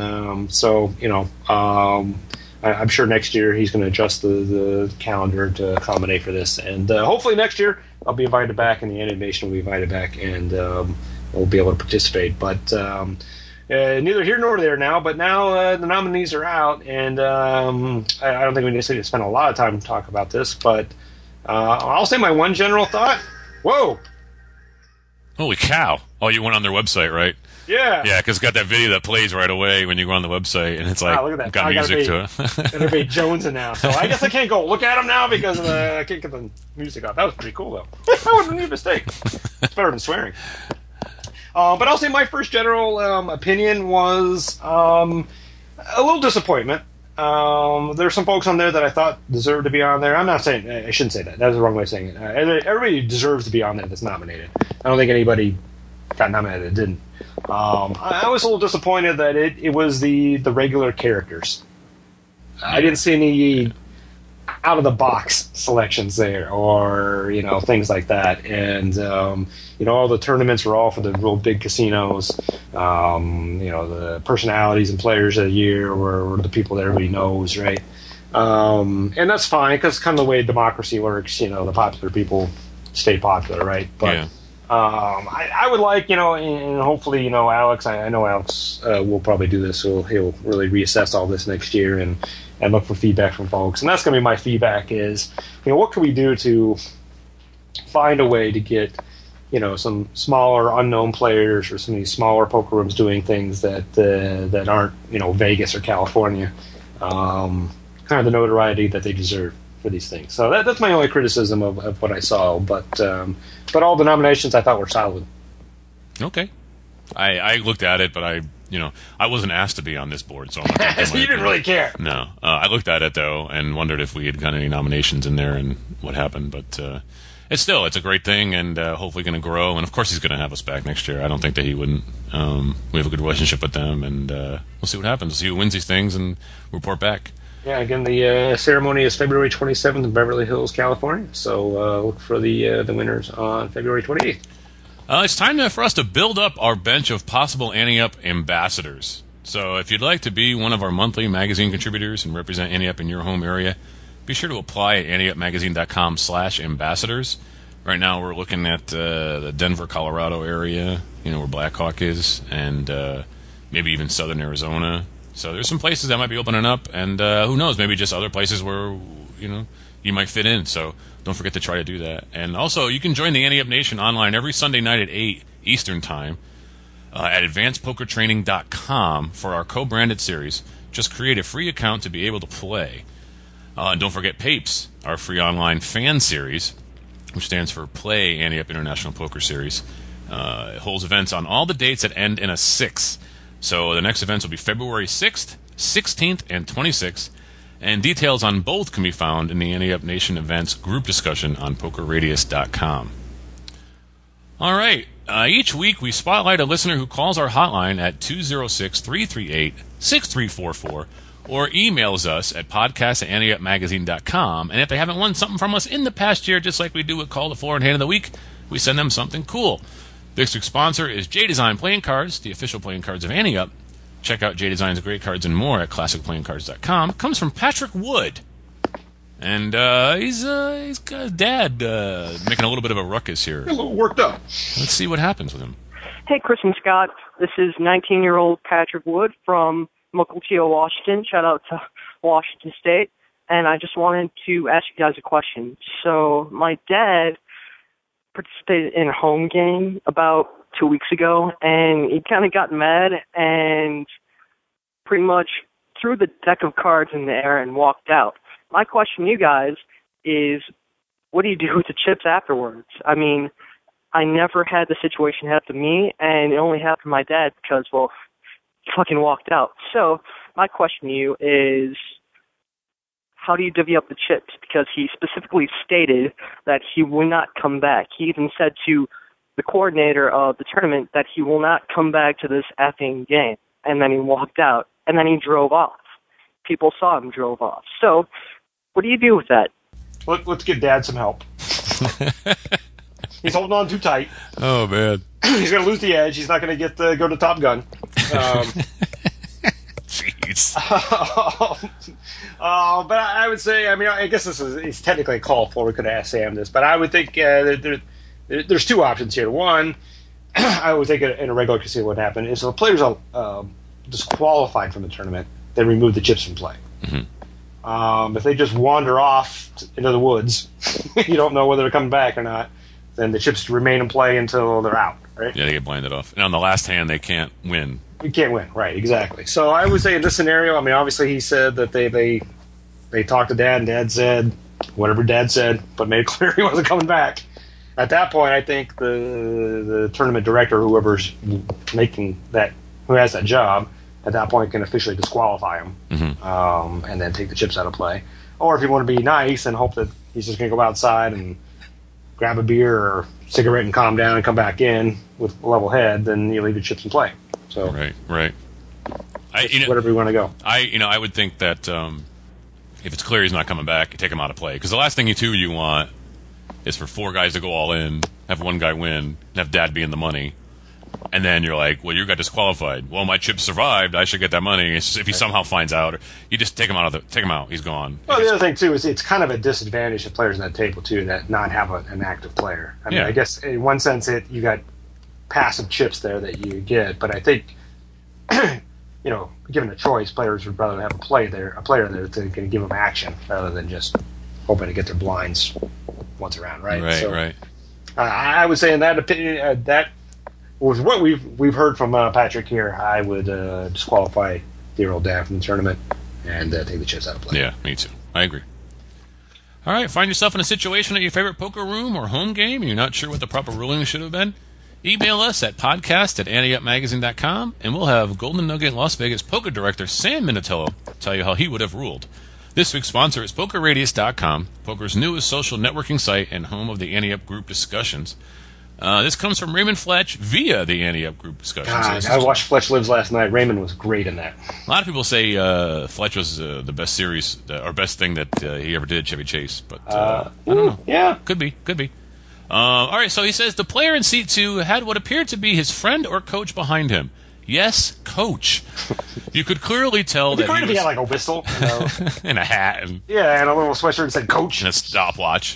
I'm sure next year he's going to adjust the calendar to accommodate for this, and hopefully next year I'll be invited back, and the animation will be invited back, and we'll be able to participate. But neither here nor there now. But now the nominees are out, and I don't think we need to spend a lot of time to talk about this, but I'll say my one general thought. Whoa. Holy cow. Oh, you went on their website, right? Yeah. Yeah, because it's got that video that plays right away when you go on the website, and it's like, look at that. got music to it. Gotta be jonesing now. So I guess I can't go look at them now because I can't get the music off. That was pretty cool, though. That wasn't a mistake. It's better than swearing. But I'll say my first general opinion was a little disappointment. There's some folks on there that I thought deserved to be on there. I'm not saying... I shouldn't say that. That was the wrong way of saying it. Everybody deserves to be on there that's nominated. I don't think anybody got nominated that didn't. I was a little disappointed that it was the regular characters. I didn't see any out-of-the-box selections there or, things like that. And, all the tournaments were all for the real big casinos. The personalities and players of the year were the people that everybody knows, right? And that's fine because it's kind of the way democracy works. The popular people stay popular, right? But yeah. I would like, and hopefully, Alex, I know Alex will probably do this, so he'll really reassess all this next year and look for feedback from folks. And that's going to be my feedback is, what can we do to find a way to get, some smaller unknown players or some of these smaller poker rooms doing things that aren't, Vegas or California, kind of the notoriety that they deserve for these things. So that's my only criticism of what I saw. But all the nominations I thought were solid. Okay. I looked at it, but I wasn't asked to be on this board, so I'm not so you didn't really care. No. I looked at it, though, and wondered if we had got any nominations in there and what happened. But it's a great thing, and hopefully going to grow. And, of course, he's going to have us back next year. I don't think that he wouldn't. We have a good relationship with them, and we'll see what happens. We'll see who wins these things and report back. Yeah, again, the ceremony is February 27th in Beverly Hills, California. So look for the winners on February 28th. It's time for us to build up our bench of possible Ante Up ambassadors. So if you'd like to be one of our monthly magazine contributors and represent Ante Up in your home area, be sure to apply at anteupmagazine.com/ambassadors. Right now we're looking at the Denver, Colorado area, where Blackhawk is, and maybe even southern Arizona. So there's some places that might be opening up, and who knows, maybe just other places where, you might fit in. So don't forget to try to do that. And also, you can join the Ante Up Nation online every Sunday night at 8 Eastern Time at advancedpokertraining.com for our co-branded series. Just create a free account to be able to play. And don't forget PAPES, our free online fan series, which stands for Play Ante Up International Poker Series. It holds events on all the dates that end in a 6. So the next events will be February 6th, 16th and 26th, and details on both can be found in the Ante Up Nation events group discussion on PokerRadius.com. All right. Each week we spotlight a listener who calls our hotline at 206-338-6344 or emails us at podcast@anteupmagazine.com. And if they haven't won something from us in the past year, just like we do with Call the Floor and Hand of the Week, we send them something cool. This week's sponsor is J-Design Playing Cards, the official playing cards of Ante Up. Check out J-Design's great cards and more at classicplayingcards.com. It comes from Patrick Wood. And he's got his dad making a little bit of a ruckus here. A little worked up. Let's see what happens with him. Hey, Chris and Scott. This is 19-year-old Patrick Wood from Mukilteo, Washington. Shout out to Washington State. And I just wanted to ask you guys a question. So my dad participated in a home game about 2 weeks ago, and he kind of got mad and pretty much threw the deck of cards in the air and walked out. My question to you guys is, what do you do with the chips afterwards? I mean, I never had the situation happen to me, and it only happened to my dad because, well, he fucking walked out. So my question to you is, how do you divvy up the chips? Because he specifically stated that he will not come back. He even said to the coordinator of the tournament that he will not come back to this effing game. And then he walked out, and then he drove off. People saw him drove off. So what do you do with that? Let's give Dad some help. He's holding on too tight. Oh, man. He's going to lose the edge. He's not going to get go to Top Gun. Jeez. But I would say, I mean, I guess this is technically a call for. We could ask Sam this, but I would think there's two options here. One, I would think in a regular casino what happened is if the players are disqualified from the tournament, they remove the chips from play. Mm-hmm. If they just wander off into the woods, you don't know whether they're coming back or not, then the chips remain in play until they're out, right? Yeah, they get blinded off. And on the last hand, they can't win. You can't win, right, exactly. So I would say in this scenario, I mean, obviously he said that they talked to Dad, and Dad said whatever Dad said, but made it clear he wasn't coming back. At that point, I think the tournament director, whoever's making that, who has that job, at that point can officially disqualify him, Mm-hmm. and then take the chips out of play. Or if you want to be nice and hope that he's just going to go outside and grab a beer or cigarette and calm down and come back in with a level head, then you leave the chips in play. So Right. whatever you want to go. I would think that if it's clear he's not coming back, you take him out of play. Because the last thing you want is for four guys to go all in, have one guy win, and have Dad be in the money. And then you're like, well, you got disqualified. Well, my chips survived. I should get that money. It's just, if he somehow finds out, you just take him out. He's gone. Well, the other thing too is it's kind of a disadvantage to players on that table too that not have an active player. I mean, Yeah. I guess in one sense you got passive chips there that you get, but I think given a choice, players would rather have a player there to can give them action rather than just hoping to get their blinds once around, right? Right. I would say in that opinion that was what we've heard from Patrick here. I would disqualify dear old Dad from the tournament and take the chips out of play. Yeah, me too. I agree. All right, find yourself in a situation at your favorite poker room or home game and you're not sure what the proper ruling should have been? Email us at podcast@anteupmagazine.com and we'll have Golden Nugget Las Vegas poker director Sam Minatello tell you how he would have ruled. This week's sponsor is PokerRadius.com, poker's newest social networking site and home of the Ante Up group discussions. This comes from Raymond Fletch via the Ante Up group discussions. I watched Fletch Lives last night. Raymond was great in that. A lot of people say Fletch was the best series or best thing that he ever did, Chevy Chase, but I don't know. Yeah. Could be. All right, so he says the player in seat 2 had what appeared to be his friend or coach behind him. Yes, coach. You could clearly tell that he had like a whistle, and a hat, and and a little sweatshirt that said "Coach" and a stopwatch.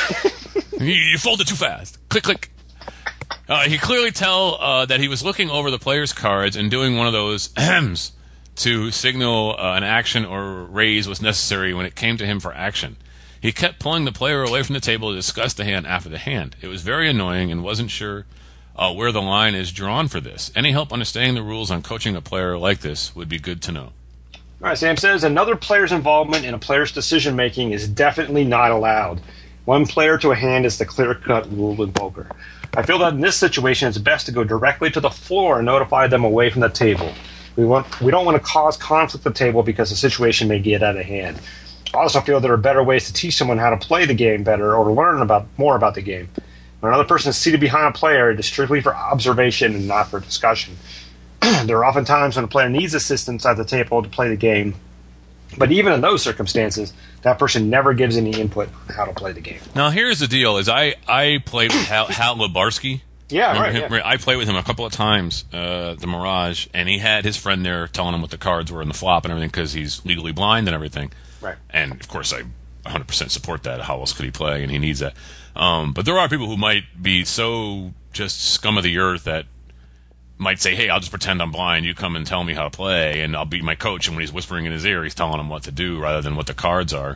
You folded too fast. Click, click. He clearly tell that he was looking over the player's cards and doing one of those ahems to signal an action or raise was necessary when it came to him for action. He kept pulling the player away from the table to discuss the hand after the hand. It was very annoying and wasn't sure where the line is drawn for this. Any help understanding the rules on coaching a player like this would be good to know. All right, Sam says another player's involvement in a player's decision-making is definitely not allowed. One player to a hand is the clear-cut rule in poker. I feel that in this situation it's best to go directly to the floor and notify them away from the table. We don't want to cause conflict at the table because the situation may get out of hand. I also feel there are better ways to teach someone how to play the game better or to learn more about the game. When another person is seated behind a player, it is strictly for observation and not for discussion. There are often times when a player needs assistance at the table to play the game, but even in those circumstances, that person never gives any input on how to play the game. Now, here's the deal: is I played with Hal Labarsky. Yeah, right. Yeah. I played with him a couple of times, the Mirage, and he had his friend there telling him what the cards were in the flop and everything because he's legally blind and everything. Right. And, of course, I 100% support that. How else could he play? And he needs that. But there are people who might be so just scum of the earth that might say, hey, I'll just pretend I'm blind. You come and tell me how to play, and I'll be my coach. And when he's whispering in his ear, he's telling him what to do rather than what the cards are.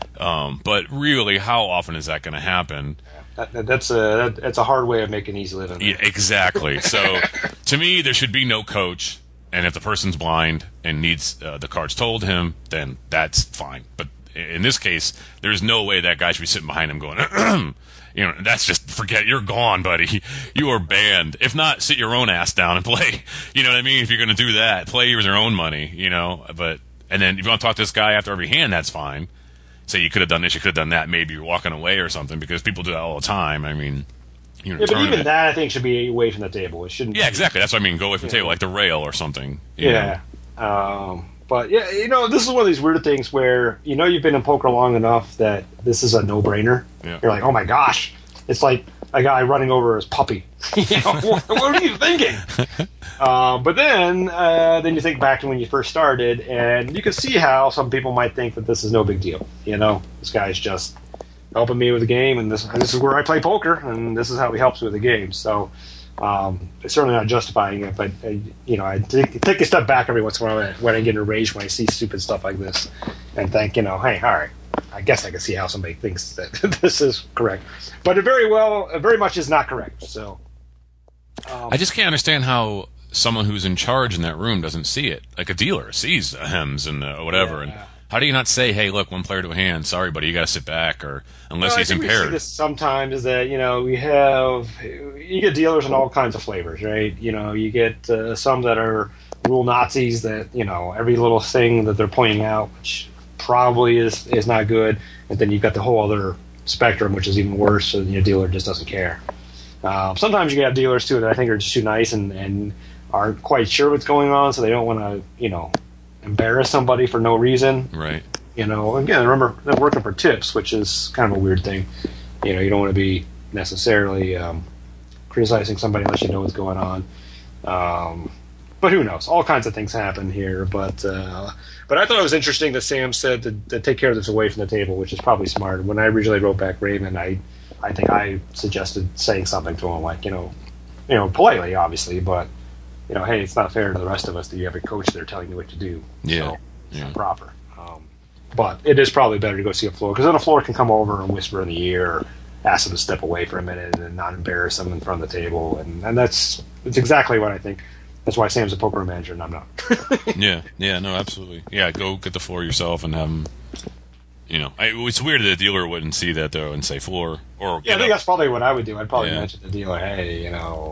But really, how often is that going to happen? That's a hard way of making an easy living. Yeah, exactly. So, to me, there should be no coach, and if the person's blind and needs the cards told him, then that's fine. But in this case, there's no way that guy should be sitting behind him going, that's just, forget, you're gone, buddy. You are banned. If not, sit your own ass down and play. You know what I mean? If you're going to do that, play with your own money, But, and then if you want to talk to this guy after every hand, that's fine. Say you could have done this, you could have done that, maybe you're walking away or something, because people do that all the time. I mean, but even that, I think, should be away from the table. It shouldn't. Yeah, exactly. That's what I mean. Go away from the table, like the rail or something. Yeah. But yeah, this is one of these weird things where you've been in poker long enough that this is a no-brainer. Yeah. You're like, oh my gosh, it's like a guy running over his puppy. What are you thinking? But then you think back to when you first started, and you can see how some people might think that this is no big deal. This guy's just helping me with the game, and this is where I play poker, and this is how he helps me with the game. So it's certainly not justifying it, but I take a step back every once in a while when I get enraged when I see stupid stuff like this, and think, hey, all right, I guess I can see how somebody thinks that this is correct, but it very much is not correct. So I just can't understand how someone who's in charge in that room doesn't see it. Like a dealer sees hems and whatever, and how do you not say, hey, look, one player to a hand, sorry, buddy, you got to sit back, or unless he's impaired. We see this sometimes is that, you get dealers in all kinds of flavors, right? You get some that are rule Nazis that, every little thing that they're pointing out, which probably is not good, and then you've got the whole other spectrum, which is even worse, so your dealer just doesn't care. Sometimes you get dealers, too, that I think are just too nice and aren't quite sure what's going on, so they don't want to, embarrass somebody for no reason. Right. Again, remember, they're working for tips, which is kind of a weird thing. You don't want to be necessarily criticizing somebody unless you know what's going on. But who knows? All kinds of things happen here. But I thought it was interesting that Sam said to take care of this away from the table, which is probably smart. When I originally wrote back Raymond, I think I suggested saying something to him like, politely, obviously, but hey, it's not fair to the rest of us that you have a coach there telling you what to do. Yeah. So it's not proper. But it is probably better to go see a floor, because then a floor can come over and whisper in the ear, or ask them to step away for a minute and not embarrass them in front of the table. And that's exactly what I think. That's why Sam's a poker manager and I'm not. Yeah, no, absolutely. Yeah, go get the floor yourself and have them. It's weird that the dealer wouldn't see that though and say floor or. Yeah, I think that's probably what I would do. I'd probably mention to the dealer, hey,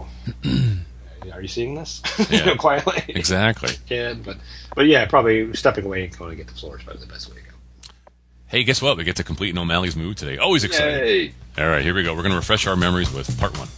are you seeing this? Quietly. Exactly. But yeah, probably stepping away and going to get the floor is probably the best way to go. Hey, guess what? We get to complete an O'Malley's Move today. Always exciting. Yay. All right, here we go. We're going to refresh our memories with part one.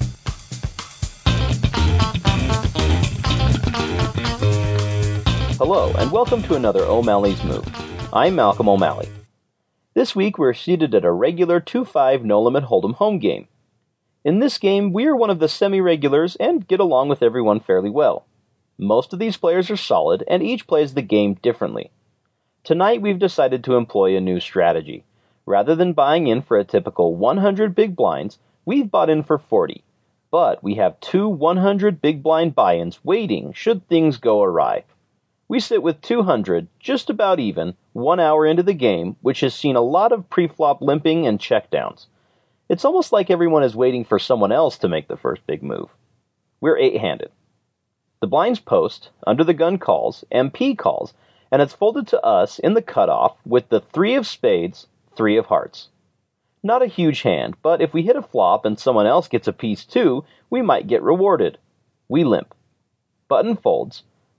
Hello, and welcome to another O'Malley's Move. I'm Malcolm O'Malley. This week we're seated at a regular 2-5 no-limit hold'em home game. In this game, we are one of the semi-regulars and get along with everyone fairly well. Most of these players are solid, and each plays the game differently. Tonight we've decided to employ a new strategy. Rather than buying in for a typical 100 big blinds, we've bought in for 40. But we have 2 100 big blind buy-ins waiting should things go awry. We sit with 200, just about even, 1 hour into the game, which has seen a lot of pre-flop limping and checkdowns. It's almost like everyone is waiting for someone else to make the first big move. We're 8-handed. The blinds post, under the gun calls, MP calls, and it's folded to us in the cutoff with the 3 of spades, 3 of hearts. Not a huge hand, but if we hit a flop and someone else gets a piece too, we might get rewarded. We limp. Button folds.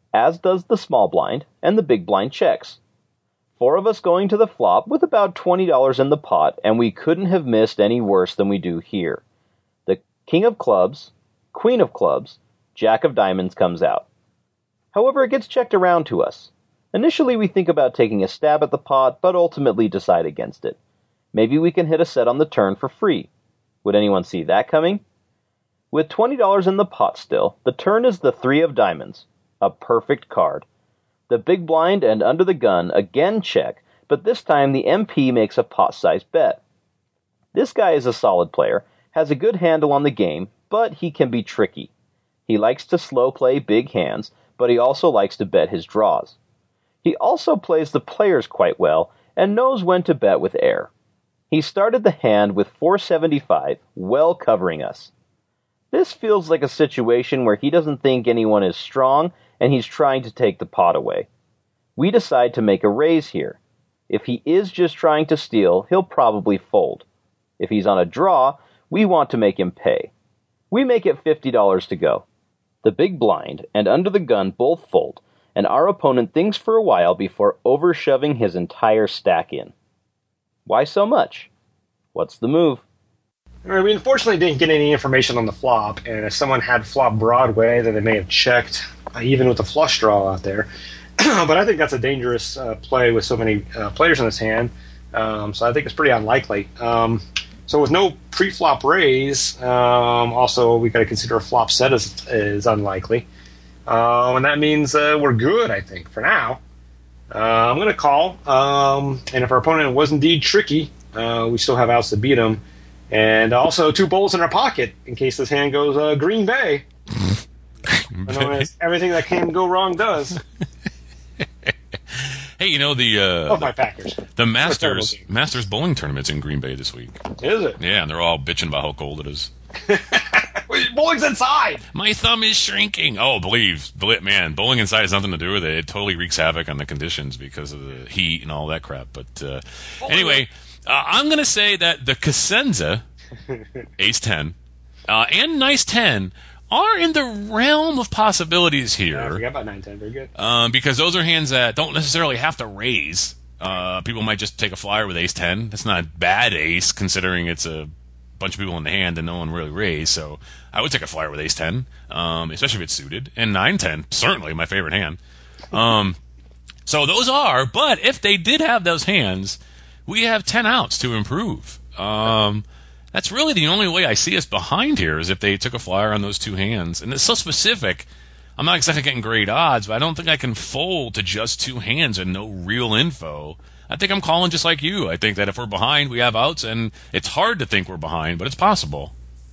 as does the small blind, and the big blind checks. 4 of us going to the flop with about $20 in the pot, and we couldn't have missed any worse than we do here. The king of clubs, queen of clubs, jack of diamonds comes out. However, it gets checked around to us. Initially, we think about taking a stab at the pot, but ultimately decide against it. Maybe we can hit a set on the turn for free. Would anyone see that coming? With $20 in the pot still, the turn is the 3 of diamonds, a perfect card. The big blind and under the gun again check, but this time the MP makes a pot-sized bet. This guy is a solid player, has a good handle on the game, but he can be tricky. He likes to slow play big hands, but he also likes to bet his draws. He also plays the players quite well and knows when to bet with air. He started the hand with 475, well covering us. This feels like a situation where he doesn't think anyone is strong and he's trying to take the pot away. We decide to make a raise here. If he is just trying to steal, he'll probably fold. If he's on a draw, we want to make him pay. We make it $50 to go. The big blind and under the gun both fold, and our opponent thinks for a while before over-shoving his entire stack in. Why so much? What's the move? We unfortunately didn't get any information on the flop, and if someone had flop Broadway, then they may have checked, even with a flush draw out there. But I think that's a dangerous play with so many players in this hand, so I think it's pretty unlikely. So with no pre-flop raise, also we got to consider a flop set is unlikely. And that means we're good, I think, for now. I'm going to call, and if our opponent was indeed tricky, we still have outs to beat him. And also 2 bowls in our pocket in case this hand goes Green Bay. Everything that can go wrong does. Hey, you know Love my Packers. the Masters bowling tournament's in Green Bay this week. Is it? Yeah, and they're all bitching about how cold it is. Bowling's inside. My thumb is shrinking. Oh, man, bowling inside has nothing to do with it. It totally wreaks havoc on the conditions because of the heat and all that crap. But anyway, I'm going to say that the Cosenza, ace-10, and nice-10 are in the realm of possibilities here. Yeah, I forgot about 9-10. Very good. Because those are hands that don't necessarily have to raise. People might just take a flyer with ace-10. That's not a bad ace, considering it's a bunch of people in the hand and no one really raised. So I would take a flyer with ace-10, especially if it's suited. And 9-10, certainly my favorite hand. So those are, but if they did have those hands, we have 10 outs to improve. That's really the only way I see us behind here is if they took a flyer on those 2 hands. And it's so specific, I'm not exactly getting great odds, but I don't think I can fold to just 2 hands and no real info. I think I'm calling just like you. I think that if we're behind, we have outs, and it's hard to think we're behind, but it's possible.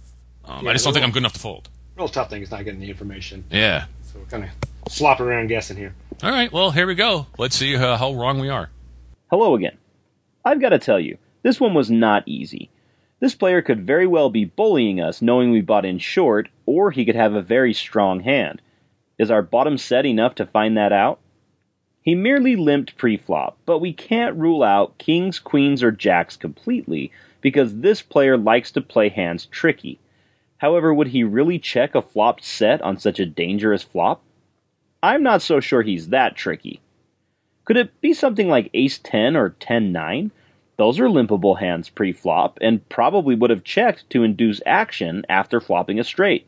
I just don't think I'm good enough to fold. Real tough thing is not getting the information. Yeah. So we're kind of slopping around guessing here. All right, well, here we go. Let's see how wrong we are. Hello again. I've got to tell you, this one was not easy. This player could very well be bullying us knowing we bought in short, or he could have a very strong hand. Is our bottom set enough to find that out? He merely limped pre-flop, but we can't rule out kings, queens, or jacks completely because this player likes to play hands tricky. However, would he really check a flopped set on such a dangerous flop? I'm not so sure he's that tricky. Could it be something like ace-10 or 10-9? Those are limpable hands pre-flop, and probably would have checked to induce action after flopping a straight.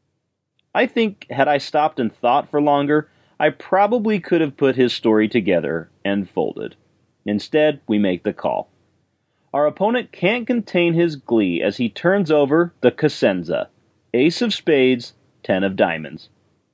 I think, had I stopped and thought for longer, I probably could have put his story together and folded. Instead, we make the call. Our opponent can't contain his glee as he turns over the Cosenza, ace of spades, 10 of diamonds.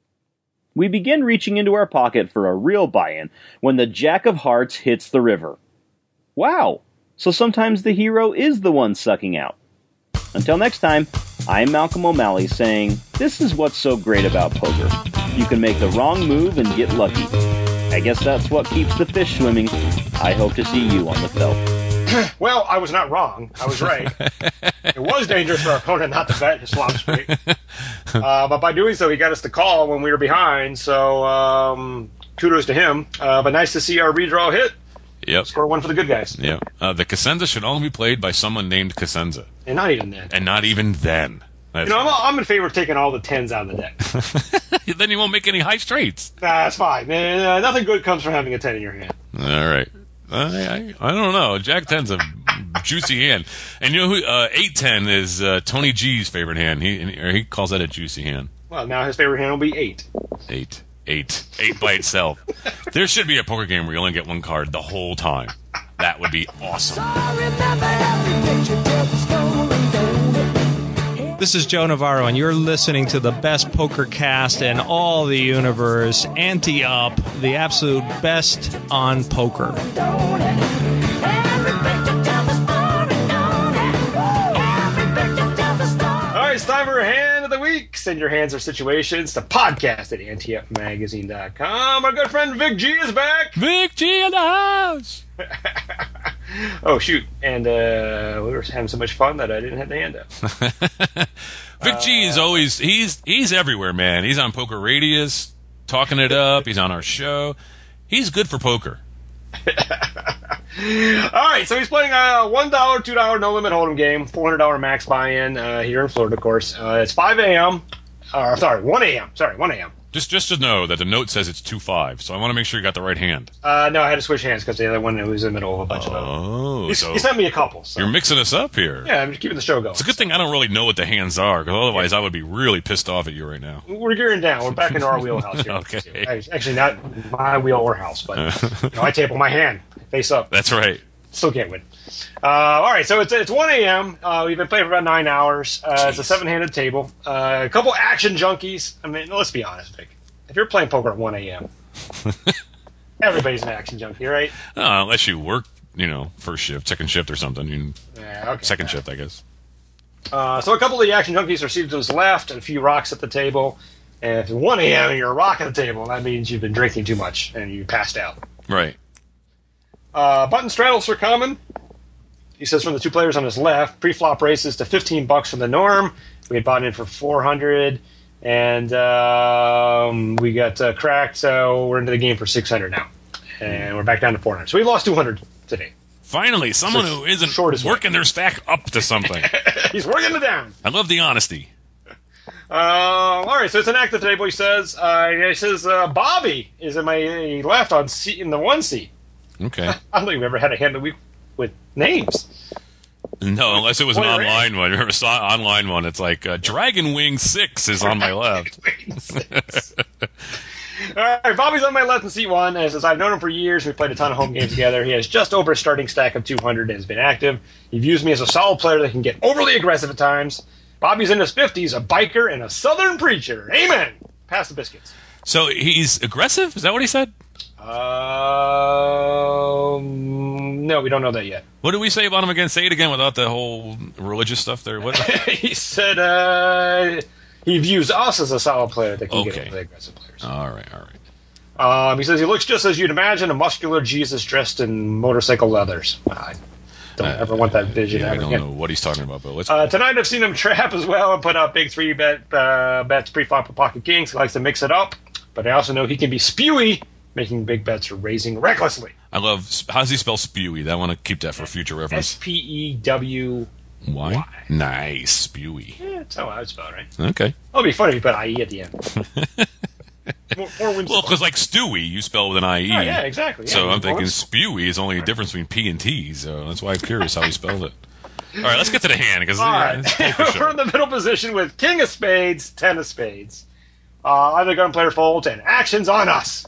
We begin reaching into our pocket for a real buy-in when the jack of hearts hits the river. Wow! So sometimes the hero is the one sucking out. Until next time, I'm Malcolm O'Malley saying, this is what's so great about poker. You can make the wrong move and get lucky. I guess that's what keeps the fish swimming. I hope to see you on the felt. Well, I was not wrong. I was right. It was dangerous for our opponent not to bet his flop straight. But by doing so, he got us the call when we were behind, so kudos to him. But nice to see our redraw hit. Yep. Score 1 for the good guys. Yep. The Cosenza should only be played by someone named Cosenza. And not even then. And not even then. I'm in favor of taking all the 10s out of the deck. Then you won't make any high straights. That's fine. Nothing good comes from having a 10 in your hand. All right. I don't know. Jack 10's a juicy hand. And you know who 8-10 is Tony G's favorite hand. He calls that a juicy hand. Well, now his favorite hand will be 8. 8 by itself. There should be a poker game where you only get one card the whole time. That would be awesome. This is Joe Navarro, and you're listening to the best poker cast in all the universe, Ante Up, the absolute best on poker. All right, it's time for Hand of the Week. Send your hands or situations to podcast at anteupmagazine.com. Our good friend Vic G is back. Vic G in the house. Oh, shoot. And we were having so much fun that I didn't have the hand up. Vic G is always, he's everywhere, man. He's on Poker Radius, talking it up. He's on our show. He's good for poker. All right, so he's playing a $1, $2 no-limit hold'em game, $400 max buy-in here in Florida, of course. It's 5 a.m. 1 a.m. Sorry, 1 a.m. Just to know that the note says it's 2-5, so I want to make sure you got the right hand. No, I had to switch hands because the other one was in the middle of a bunch of them. Oh, He sent me a couple. So. You're mixing us up here. Yeah, I'm just keeping the show going. It's a good thing I don't really know what the hands are, because otherwise I would be really pissed off at you right now. We're gearing down. We're back into our wheelhouse here. Okay. Actually, not my wheel or house, but I tape with my hand, face up. That's right. Still can't win. All right, so it's 1 a.m. We've been playing for about 9 hours. It's a 7-handed table. A couple action junkies. I mean, let's be honest, Vic. If you're playing poker at 1 a.m., everybody's an action junkie, right? Unless you work, first shift, second shift or something. Yeah, okay. Second shift, I guess. So a couple of the action junkies are seated to his left and a few rocks at the table. And if it's 1 a.m. and you're a rock at the table, that means you've been drinking too much and you passed out. Right. Button straddles are common. He says from the two players on his left, pre-flop races to $15 from the norm. We had bought in for $400, and we got cracked, so we're into the game for $600 now. And we're back down to $400. So we lost $200 today. Finally, someone who isn't working their stack up to something. He's working it down. I love the honesty. All right, so it's an active table, he says. He says Bobby is in my left in the 1 seat. Okay. I don't think we've ever had a hand of the week with names. No, unless it was an online one. Remember, saw an online one. It's like Dragon Wing 6 is on my left. All right, Bobby's on my left in seat 1. And says, I've known him for years. We've played a ton of home games together. He has just over a starting stack of 200 and has been active. He views me as a solid player that can get overly aggressive at times. Bobby's in his 50s, a biker, and a Southern preacher. Amen. Pass the biscuits. So he's aggressive? Is that what he said? No, we don't know that yet. What did we say about him again? Say it again without the whole religious stuff there. What? He said he views us as a solid player that can get overly aggressive players. All right. He says he looks just as you'd imagine, a muscular Jesus dressed in motorcycle leathers. I don't ever want that vision. I don't know what he's talking about, but let's. Tonight I've seen him trap as well and put up big 3-bet bets pre-flop for pocket kings. He likes to mix it up, but I also know he can be spewy, making big bets or raising recklessly. I love. How does he spell spewy? I want to keep that for future reference. SPEWY. Nice, spewy. Yeah, that's how I would spell it, right? Okay. It'll be funny if you put IE at the end. more well, because like Stewie, you spell with an IE. Oh, yeah, exactly. Yeah, so I'm thinking spewy is only a difference between P and T, so that's why I'm curious how he spelled it. All right, let's get to the hand. Because we're in the middle position with King of Spades, 10 of Spades. Either gun player folds, and action's on us.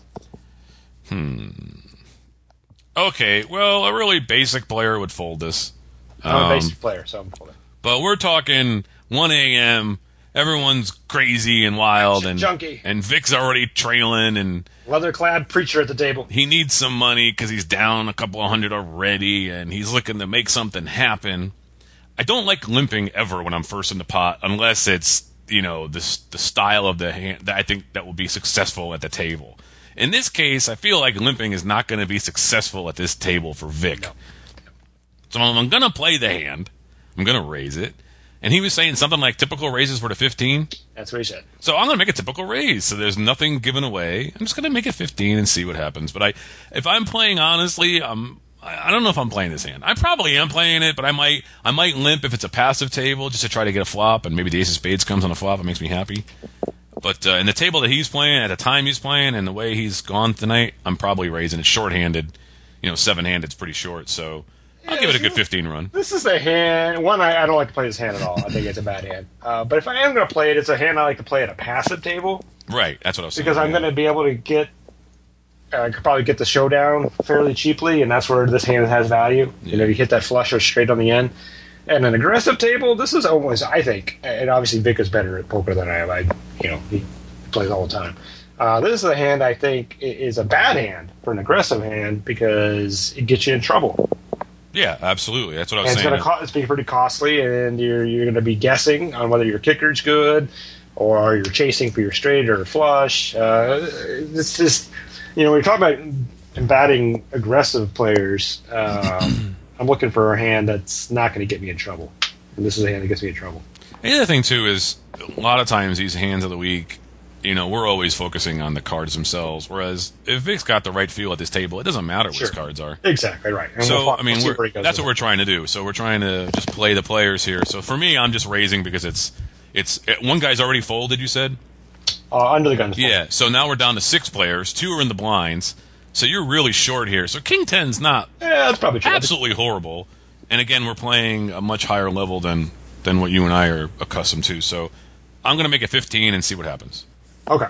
Okay, well, a really basic player would fold this. I'm a basic player, so I'm folding. But we're talking 1 a.m., everyone's crazy and wild, and Vic's already trailing, and leather-clad preacher at the table. He needs some money because he's down a couple of hundred already, and he's looking to make something happen. I don't like limping ever when I'm first in the pot, unless it's, the style of the hand that I think that will be successful at the table. In this case, I feel like limping is not going to be successful at this table for Vic. No. So I'm going to play the hand. I'm going to raise it. And he was saying something like typical raises for the 15. That's what he said. So I'm going to make a typical raise. So there's nothing given away. I'm just going to make it 15 and see what happens. But if I'm playing honestly, I'm I don't know if I'm playing this hand. I probably am playing it, but I might limp if it's a passive table just to try to get a flop, and maybe the ace of spades comes on a flop. It makes me happy. But in the table that he's playing, at the time he's playing, and the way he's gone tonight, I'm probably raising. It's short-handed. 7-handed's pretty short, so I'll give it a good 15 run. This is a hand. One, I don't like to play this hand at all. I think it's a bad hand. But if I am going to play it, it's a hand I like to play at a passive table. Right, that's what I was saying. Because I'm going to be able to get... I could probably get the showdown fairly cheaply, and that's where this hand has value. Yeah. You hit that flush or straight on the end. And an aggressive table, this is almost, I think, and obviously Vic is better at poker than I am. He plays all the time. This is a hand I think is a bad hand for an aggressive hand because it gets you in trouble. Yeah, absolutely. That's what I was And saying. it's being pretty costly, and you're going to be guessing on whether your kicker's good or you're chasing for your straight or flush. It's just, we're talking about batting aggressive players. I'm looking for a hand that's not going to get me in trouble. And this is a hand that gets me in trouble. The other thing, too, is a lot of times these hands of the week, we're always focusing on the cards themselves. Whereas if Vic's got the right feel at this table, it doesn't matter what his cards are. Exactly, right. And So, we'll see where he goes that's with what we're trying to do. So we're trying to just play the players here. So for me, I'm just raising because it's one guy's already folded, you said? under the gun. Yeah, so now we're down to 6 players. 2 are in the blinds. So you're really short here. So King 10's not Yeah, that's probably true. absolutely horrible. And again, we're playing a much higher level than what you and I are accustomed to. So I'm going to make it 15 and see what happens. Okay.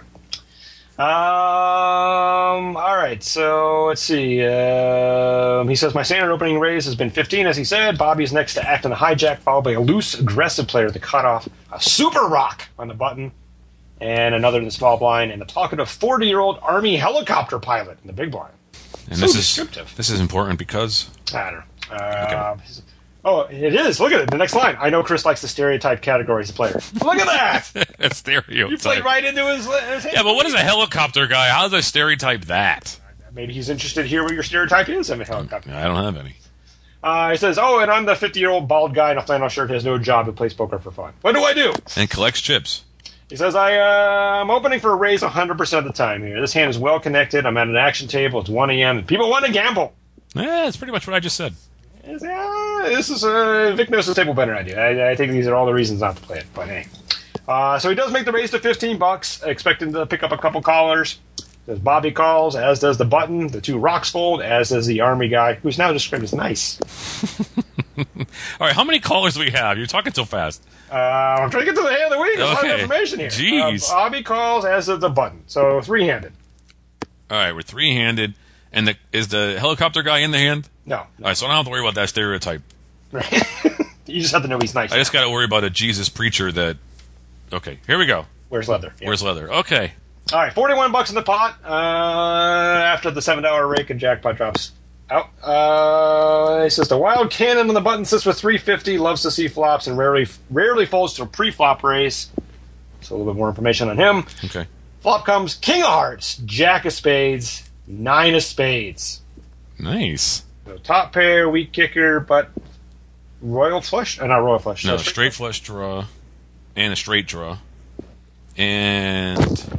All right. So let's see. He says my standard opening raise has been 15, as he said. Bobby's next to act on the hijack, followed by a loose, aggressive player at the cutoff, a super rock on the button, and another in the small blind, and a talkative 40-year-old Army helicopter pilot in the big blind. And So this descriptive. is important because I don't know. Oh, it is. Look at it. The next line. I know Chris likes the stereotype categories of players. Look at that. it's stereotype. You played right into his hand. Yeah, but what is a helicopter guy? How does I stereotype that? Maybe he's interested to hear what your stereotype is of a helicopter. I don't have any. He says, and I'm the 50-year-old bald guy in a flannel shirt who has no job who plays poker for fun. What do I do? And collects chips. He says, I'm opening for a raise 100% of the time here. This hand is well connected. I'm at an action table. It's 1 a.m. and people want to gamble. Yeah, that's pretty much what I just said. This is Vic knows the table better than I do. I think these are all the reasons not to play it. But hey, so he does make the raise to $15, expecting to pick up a couple callers. As Bobby calls, as does the button. The 2 rocks fold, as does the Army guy, who's now described as nice. All right, how many callers do we have? You're talking so fast. I'm trying to get to the hand of the week. There's a lot of Okay. information here. Jeez. Bobby calls, as does the button. So 3-handed. All right, we're 3-handed. And is the helicopter guy in the hand? No. All right, so I don't have to worry about that stereotype. You just have to know he's nice. I just got to worry about a Jesus preacher that... Okay, here we go. Where's leather? Yeah. Where's leather? Okay. All right, $41 in the pot after the $7 rake and jackpot drops out. He says the wild cannon on the button sits with $350, loves to see flops, and rarely folds to a pre-flop race. So a little bit more information on him. Okay. Flop comes King of Hearts, Jack of Spades, 9 of Spades. Nice. So top pair, weak kicker, but royal flush? Not royal flush. No, straight flush draw and a straight draw. And,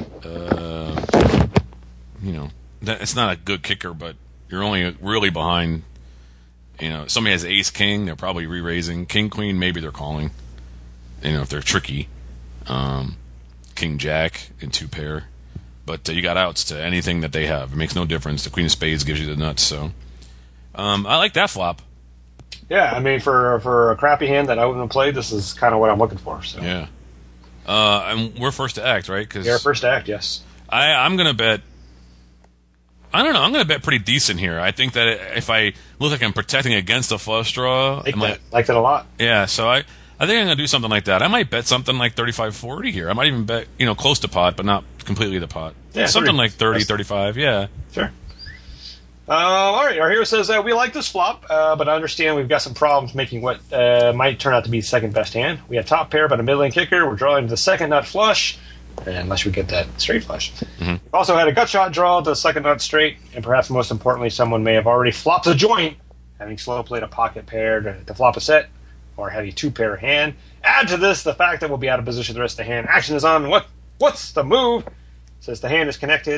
it's not a good kicker, but you're only really behind. Somebody has ace king, they're probably re-raising. King queen, maybe they're calling. If they're tricky. King jack in 2 pair. But you got outs to anything that they have. It makes no difference. The queen of spades gives you the nuts. So I like that flop. Yeah, I mean, for a crappy hand that I wouldn't have played, this is kind of what I'm looking for. So. Yeah. And we're first to act, right? Cause Yeah, first act, yes. I'm going to bet... I don't know. I'm going to bet pretty decent here. I think that if I look like I'm protecting against a flush draw... Like that a lot. Yeah, so I think I'm going to do something like that. I might bet something like 35-40 here. I might even bet, close to pot, but not completely the pot. Yeah, something 30. like 30-35, yeah. Sure. All right, our hero says we like this flop, but I understand we've got some problems making what might turn out to be the second best hand. We have top pair, but a middling kicker. We're drawing to the second nut flush, unless we get that straight flush. Mm-hmm. We've also had a gut shot draw to the second nut straight, and perhaps most importantly, someone may have already flopped a joint, having slow played a pocket pair to flop a set, or had a 2-pair hand. Add to this the fact that we'll be out of position the rest of the hand. Action is on. What's the move? Says the hand is connected.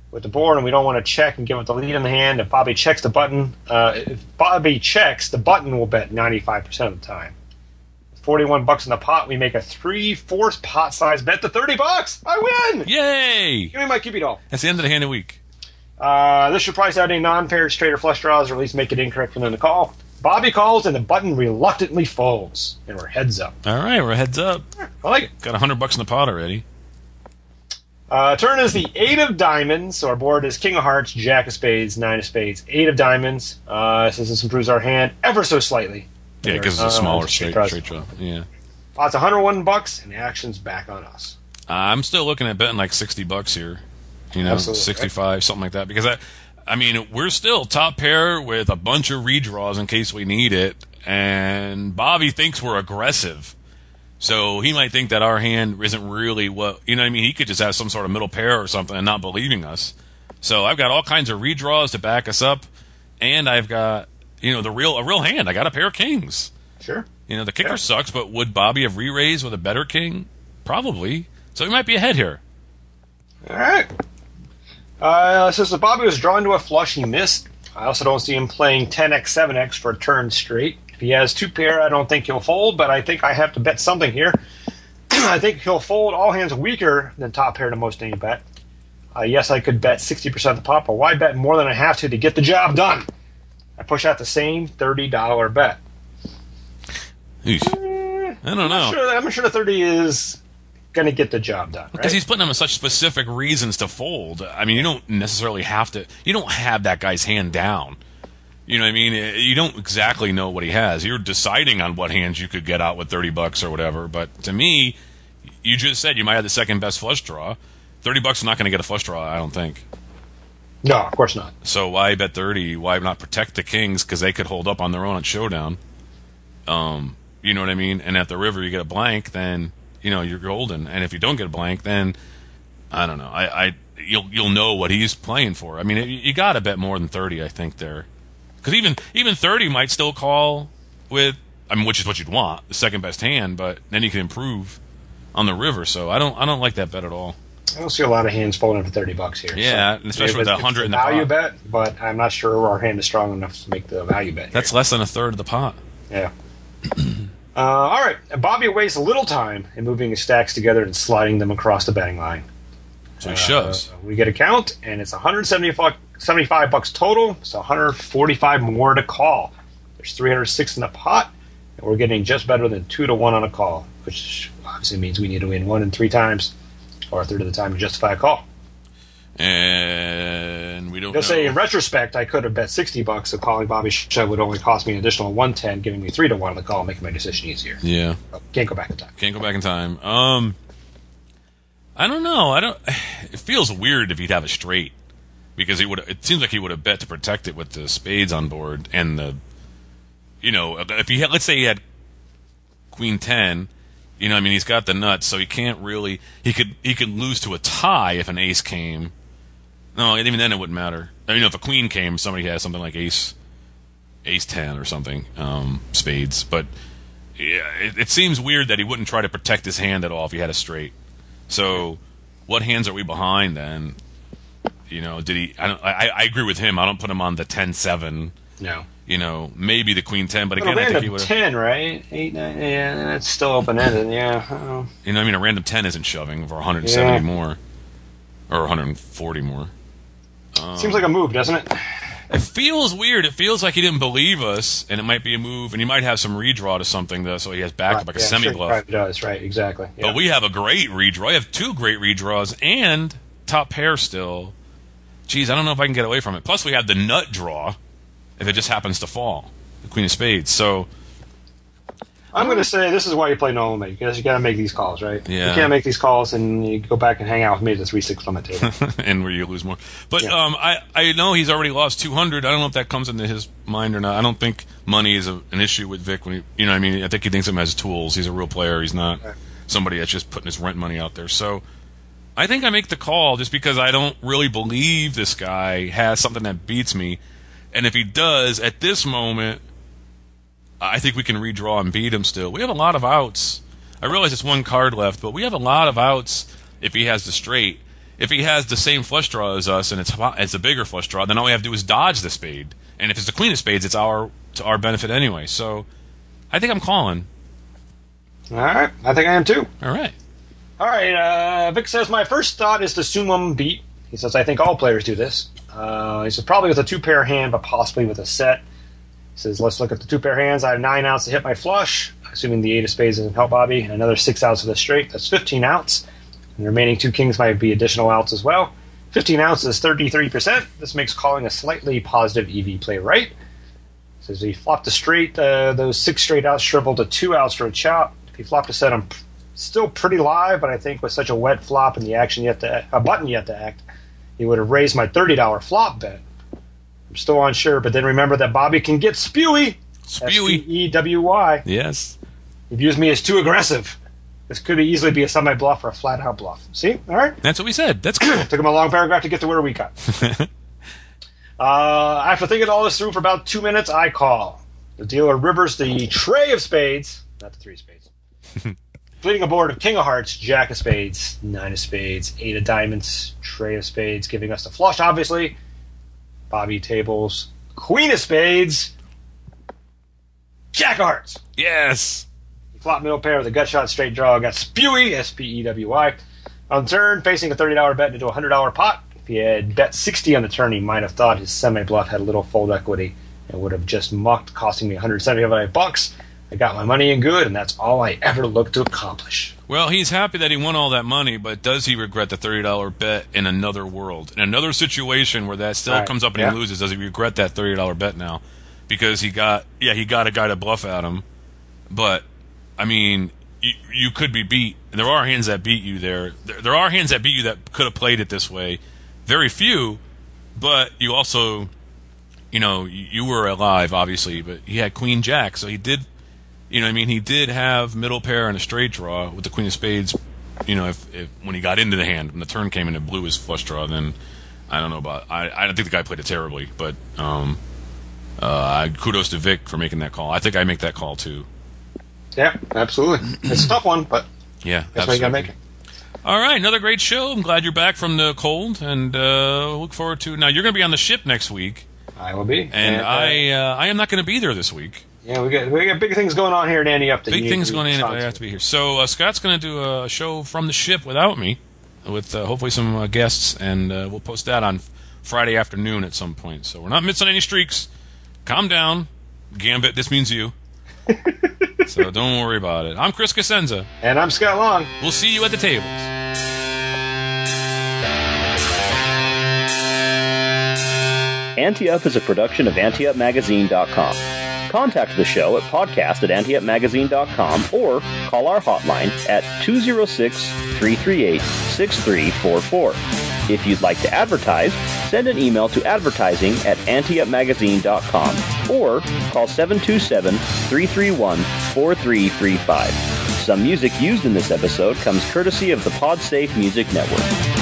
with the board, and we don't want to check and give up the lead in the hand. If Bobby checks the button, the button will bet 95% of the time. $41 in the pot, we make a 3/4 pot size bet to $30. I win! Yay! Give me my cupid doll. That's the end of the hand of the week. This should price out any non-paired, straight, or flush draws, or at least make it incorrect for them to call. Bobby calls, and the button reluctantly folds, and we're heads up. All right, we're heads up. I like it. Got $100 in the pot already. Turn is the 8 of diamonds. So our board is King of Hearts, Jack of Spades, 9 of Spades, 8 of diamonds. Since this improves our hand ever so slightly. Yeah, because it's a smaller straight draw. Yeah. It's $101, and the action's back on us. I'm still looking at betting like $60 here. You know, Absolutely, 65, something like that. Because I mean, we're still top pair with a bunch of redraws in case we need it, and Bobby thinks we're aggressive. So he might think that our hand isn't really what, you know what I mean? He could just have some sort of middle pair or something and not believing us. So I've got all kinds of redraws to back us up, and I've got, you know, a real hand. I got a pair of kings. Sure. You know, the kicker sucks, but would Bobby have re-raised with a better king? Probably. So he might be ahead here. All right. Since the Bobby was drawn to a flush, he missed. I also don't see him playing 10x, 7x for a turn straight. If he has 2 pair, I don't think he'll fold, but I think I have to bet something here. I think he'll fold all hands weaker than top pair to most any bet. Yes, I could bet 60% of the pot, but why bet more than I have to get the job done? I push out the same $30 bet. Eesh. I don't know. I'm sure the 30 is going to get the job done. Because he's putting them in such specific reasons to fold. I mean, you don't necessarily have to. You don't have that guy's hand down. You know what I mean? You don't exactly know what he has. You're deciding on what hands you could get out with $30 or whatever. But to me, you just said you might have the second best flush draw. $30 is not going to get a flush draw, I don't think. No, of course not. So why bet 30? Why not protect the kings? Because they could hold up on their own at showdown. You know what I mean? And at the river, you get a blank, then you know you're golden. And if you don't get a blank, then I don't know. You'll know what he's playing for. I mean, you got to bet more than 30, I think there. Because even 30 might still call with, I mean, which is what you'd want, the second best hand, but then you can improve on the river. So I don't like that bet at all. I don't see a lot of hands folding for $30 here. Yeah, so especially with that 100 in the value pot. bet, but I'm not sure our hand is strong enough to make the value bet. That's less than a third of the pot. Yeah. All right. Bobby wastes a little time in moving his stacks together and sliding them across the betting line. So he shoves. We get a count, and it's $175 total. So 145 more to call. There's 306 in the pot, and we're getting just better than 2-1 on a call, which obviously means we need to win 1 in 3 times, or a third of the time to justify a call. And we don't Just know. say in retrospect, I could have bet $60, so calling Bobby shove would only cost me an additional 110, giving me 3-1 on the call, making my decision easier. Yeah. Can't go back in time. Can't go back in time. I don't know. It feels weird if he'd have a straight, because it seems like he would have bet to protect it with the spades on board and the, you know, if he had, let's say he had Queen 10, you know, I mean, he's got the nuts, so he can't really. He could lose to a tie if an ace came. No, even then it wouldn't matter. I mean, if a queen came, somebody has something like ace 10 or something, spades. But yeah, it seems weird that he wouldn't try to protect his hand at all if he had a straight. So, what hands are we behind then? You know, did he? I agree with him. I don't put him on the 10-7. No. You know, maybe the Queen 10, but again, But a I think he random would. 10, right? 8, 9, yeah, that's still open ended. Yeah. You know, I mean, a random 10 isn't shoving for 170 Yeah. more, or 140 more. Seems like a move, doesn't it? It feels weird. It feels like he didn't believe us, and it might be a move, and he might have some redraw to something, though, so he has backup like a semi bluff. Sure, does, right? Exactly. Yeah. But we have a great redraw. We have 2 great redraws and top pair still. Geez, I don't know if I can get away from it. Plus, we have the nut draw if it just happens to fall, the Queen of Spades. So I'm going to say this is why you play no limit, because you got to make these calls, right? Yeah. You can't make these calls and you go back and hang out with me at the 3-6 limit table. and where you lose more. But Yeah. I know he's already lost 200. I don't know if that comes into his mind or not. I don't think money is an issue with Vic. When he, you know, I mean, I think he thinks of him as tools. He's a real player. He's not somebody that's just putting his rent money out there. So I think I make the call just because I don't really believe this guy has something that beats me. And if he does, at this moment, I think we can redraw and beat him still. We have a lot of outs. I realize it's 1 card left, but we have a lot of outs if he has the straight. if he has the same flush draw as us and it's a bigger flush draw, then all we have to do is dodge the spade. And if it's the queen of spades, it's to our benefit anyway. So I think I'm calling. All right. I think I am too. All right. All right. Vic says, my first thought is the summum beat. He says, I think all players do this. He says, probably with a 2-pair hand, but possibly with a set. He says, let's look at the 2-pair hands. I have 9 outs to hit my flush, assuming the 8 of spades doesn't help Bobby, and another 6 outs with a straight. That's 15 outs. And the remaining 2 kings might be additional outs as well. 15 outs is 33%. This makes calling a slightly positive EV play right. Says he flopped a straight, those 6 straight outs shriveled to 2 outs for a chop. If he flopped a set, I'm still pretty live, but I think with such a wet flop and the button yet to act, he would have raised my $30 flop bet. I'm still unsure, but then remember that Bobby can get spewy. Spewy. S-P-E-W-Y. Yes. He views me as too aggressive. This could easily be a semi-bluff or a flat-out bluff. See? All right? That's what we said. That's cool. Took him a long paragraph to get to where we got. After thinking all this through for about 2 minutes, I call. The dealer rivers the tray of spades, not the 3 of spades. Completing a board of king of hearts, jack of spades, 9 of spades, 8 of diamonds, tray of spades, giving us the flush, obviously. Bobby tables, queen of spades, jack of hearts. Yes. Flop middle pair with a gut shot straight draw. Got spewy, S-P-E-W-Y. On the turn, facing a $30 bet into a $100 pot. If he had bet 60 on the turn, he might have thought his semi-bluff had a little fold equity and would have just mucked, costing me $175. I got my money in good, and that's all I ever looked to accomplish. Well, he's happy that he won all that money, but does he regret the $30 bet in another world? In another situation where that still comes up and he loses, does he regret that $30 bet now? Because he got a guy to bluff at him, but I mean, you could be beat. And there are hands that beat you there. There are hands that beat you that could have played it this way. Very few, but you also, you were alive, obviously, but he had queen jack, so he did, he did have middle pair and a straight draw with the queen of spades. If when he got into the hand, when the turn came in and blew his flush draw, then I don't know about. I don't think the guy played it terribly, but kudos to Vic for making that call. I think I make that call too. Yeah, absolutely. It's a tough one, but that's why you got to make it. All right, another great show. I'm glad you're back from the cold, and look forward to. Now you're going to be on the ship next week. I will be, and I am not going to be there this week. Yeah, we got big things going on here at Andy Up. Big things going on. I have to be here. So Scott's going to do a show from the ship without me, with hopefully some guests, and we'll post that on Friday afternoon at some point. So we're not missing any streaks. Calm down, Gambit. This means you. So don't worry about it. I'm Chris Cosenza. And I'm Scott Long. We'll see you at the tables. Ante Up is a production of AnteUpMagazine.com. Contact the show at podcast@anteupmagazine.com or call our hotline at 206-338-6344. If you'd like to advertise, send an email to advertising@anteupmagazine.com or call 727-331-4335. Some music used in this episode comes courtesy of the PodSafe Music Network.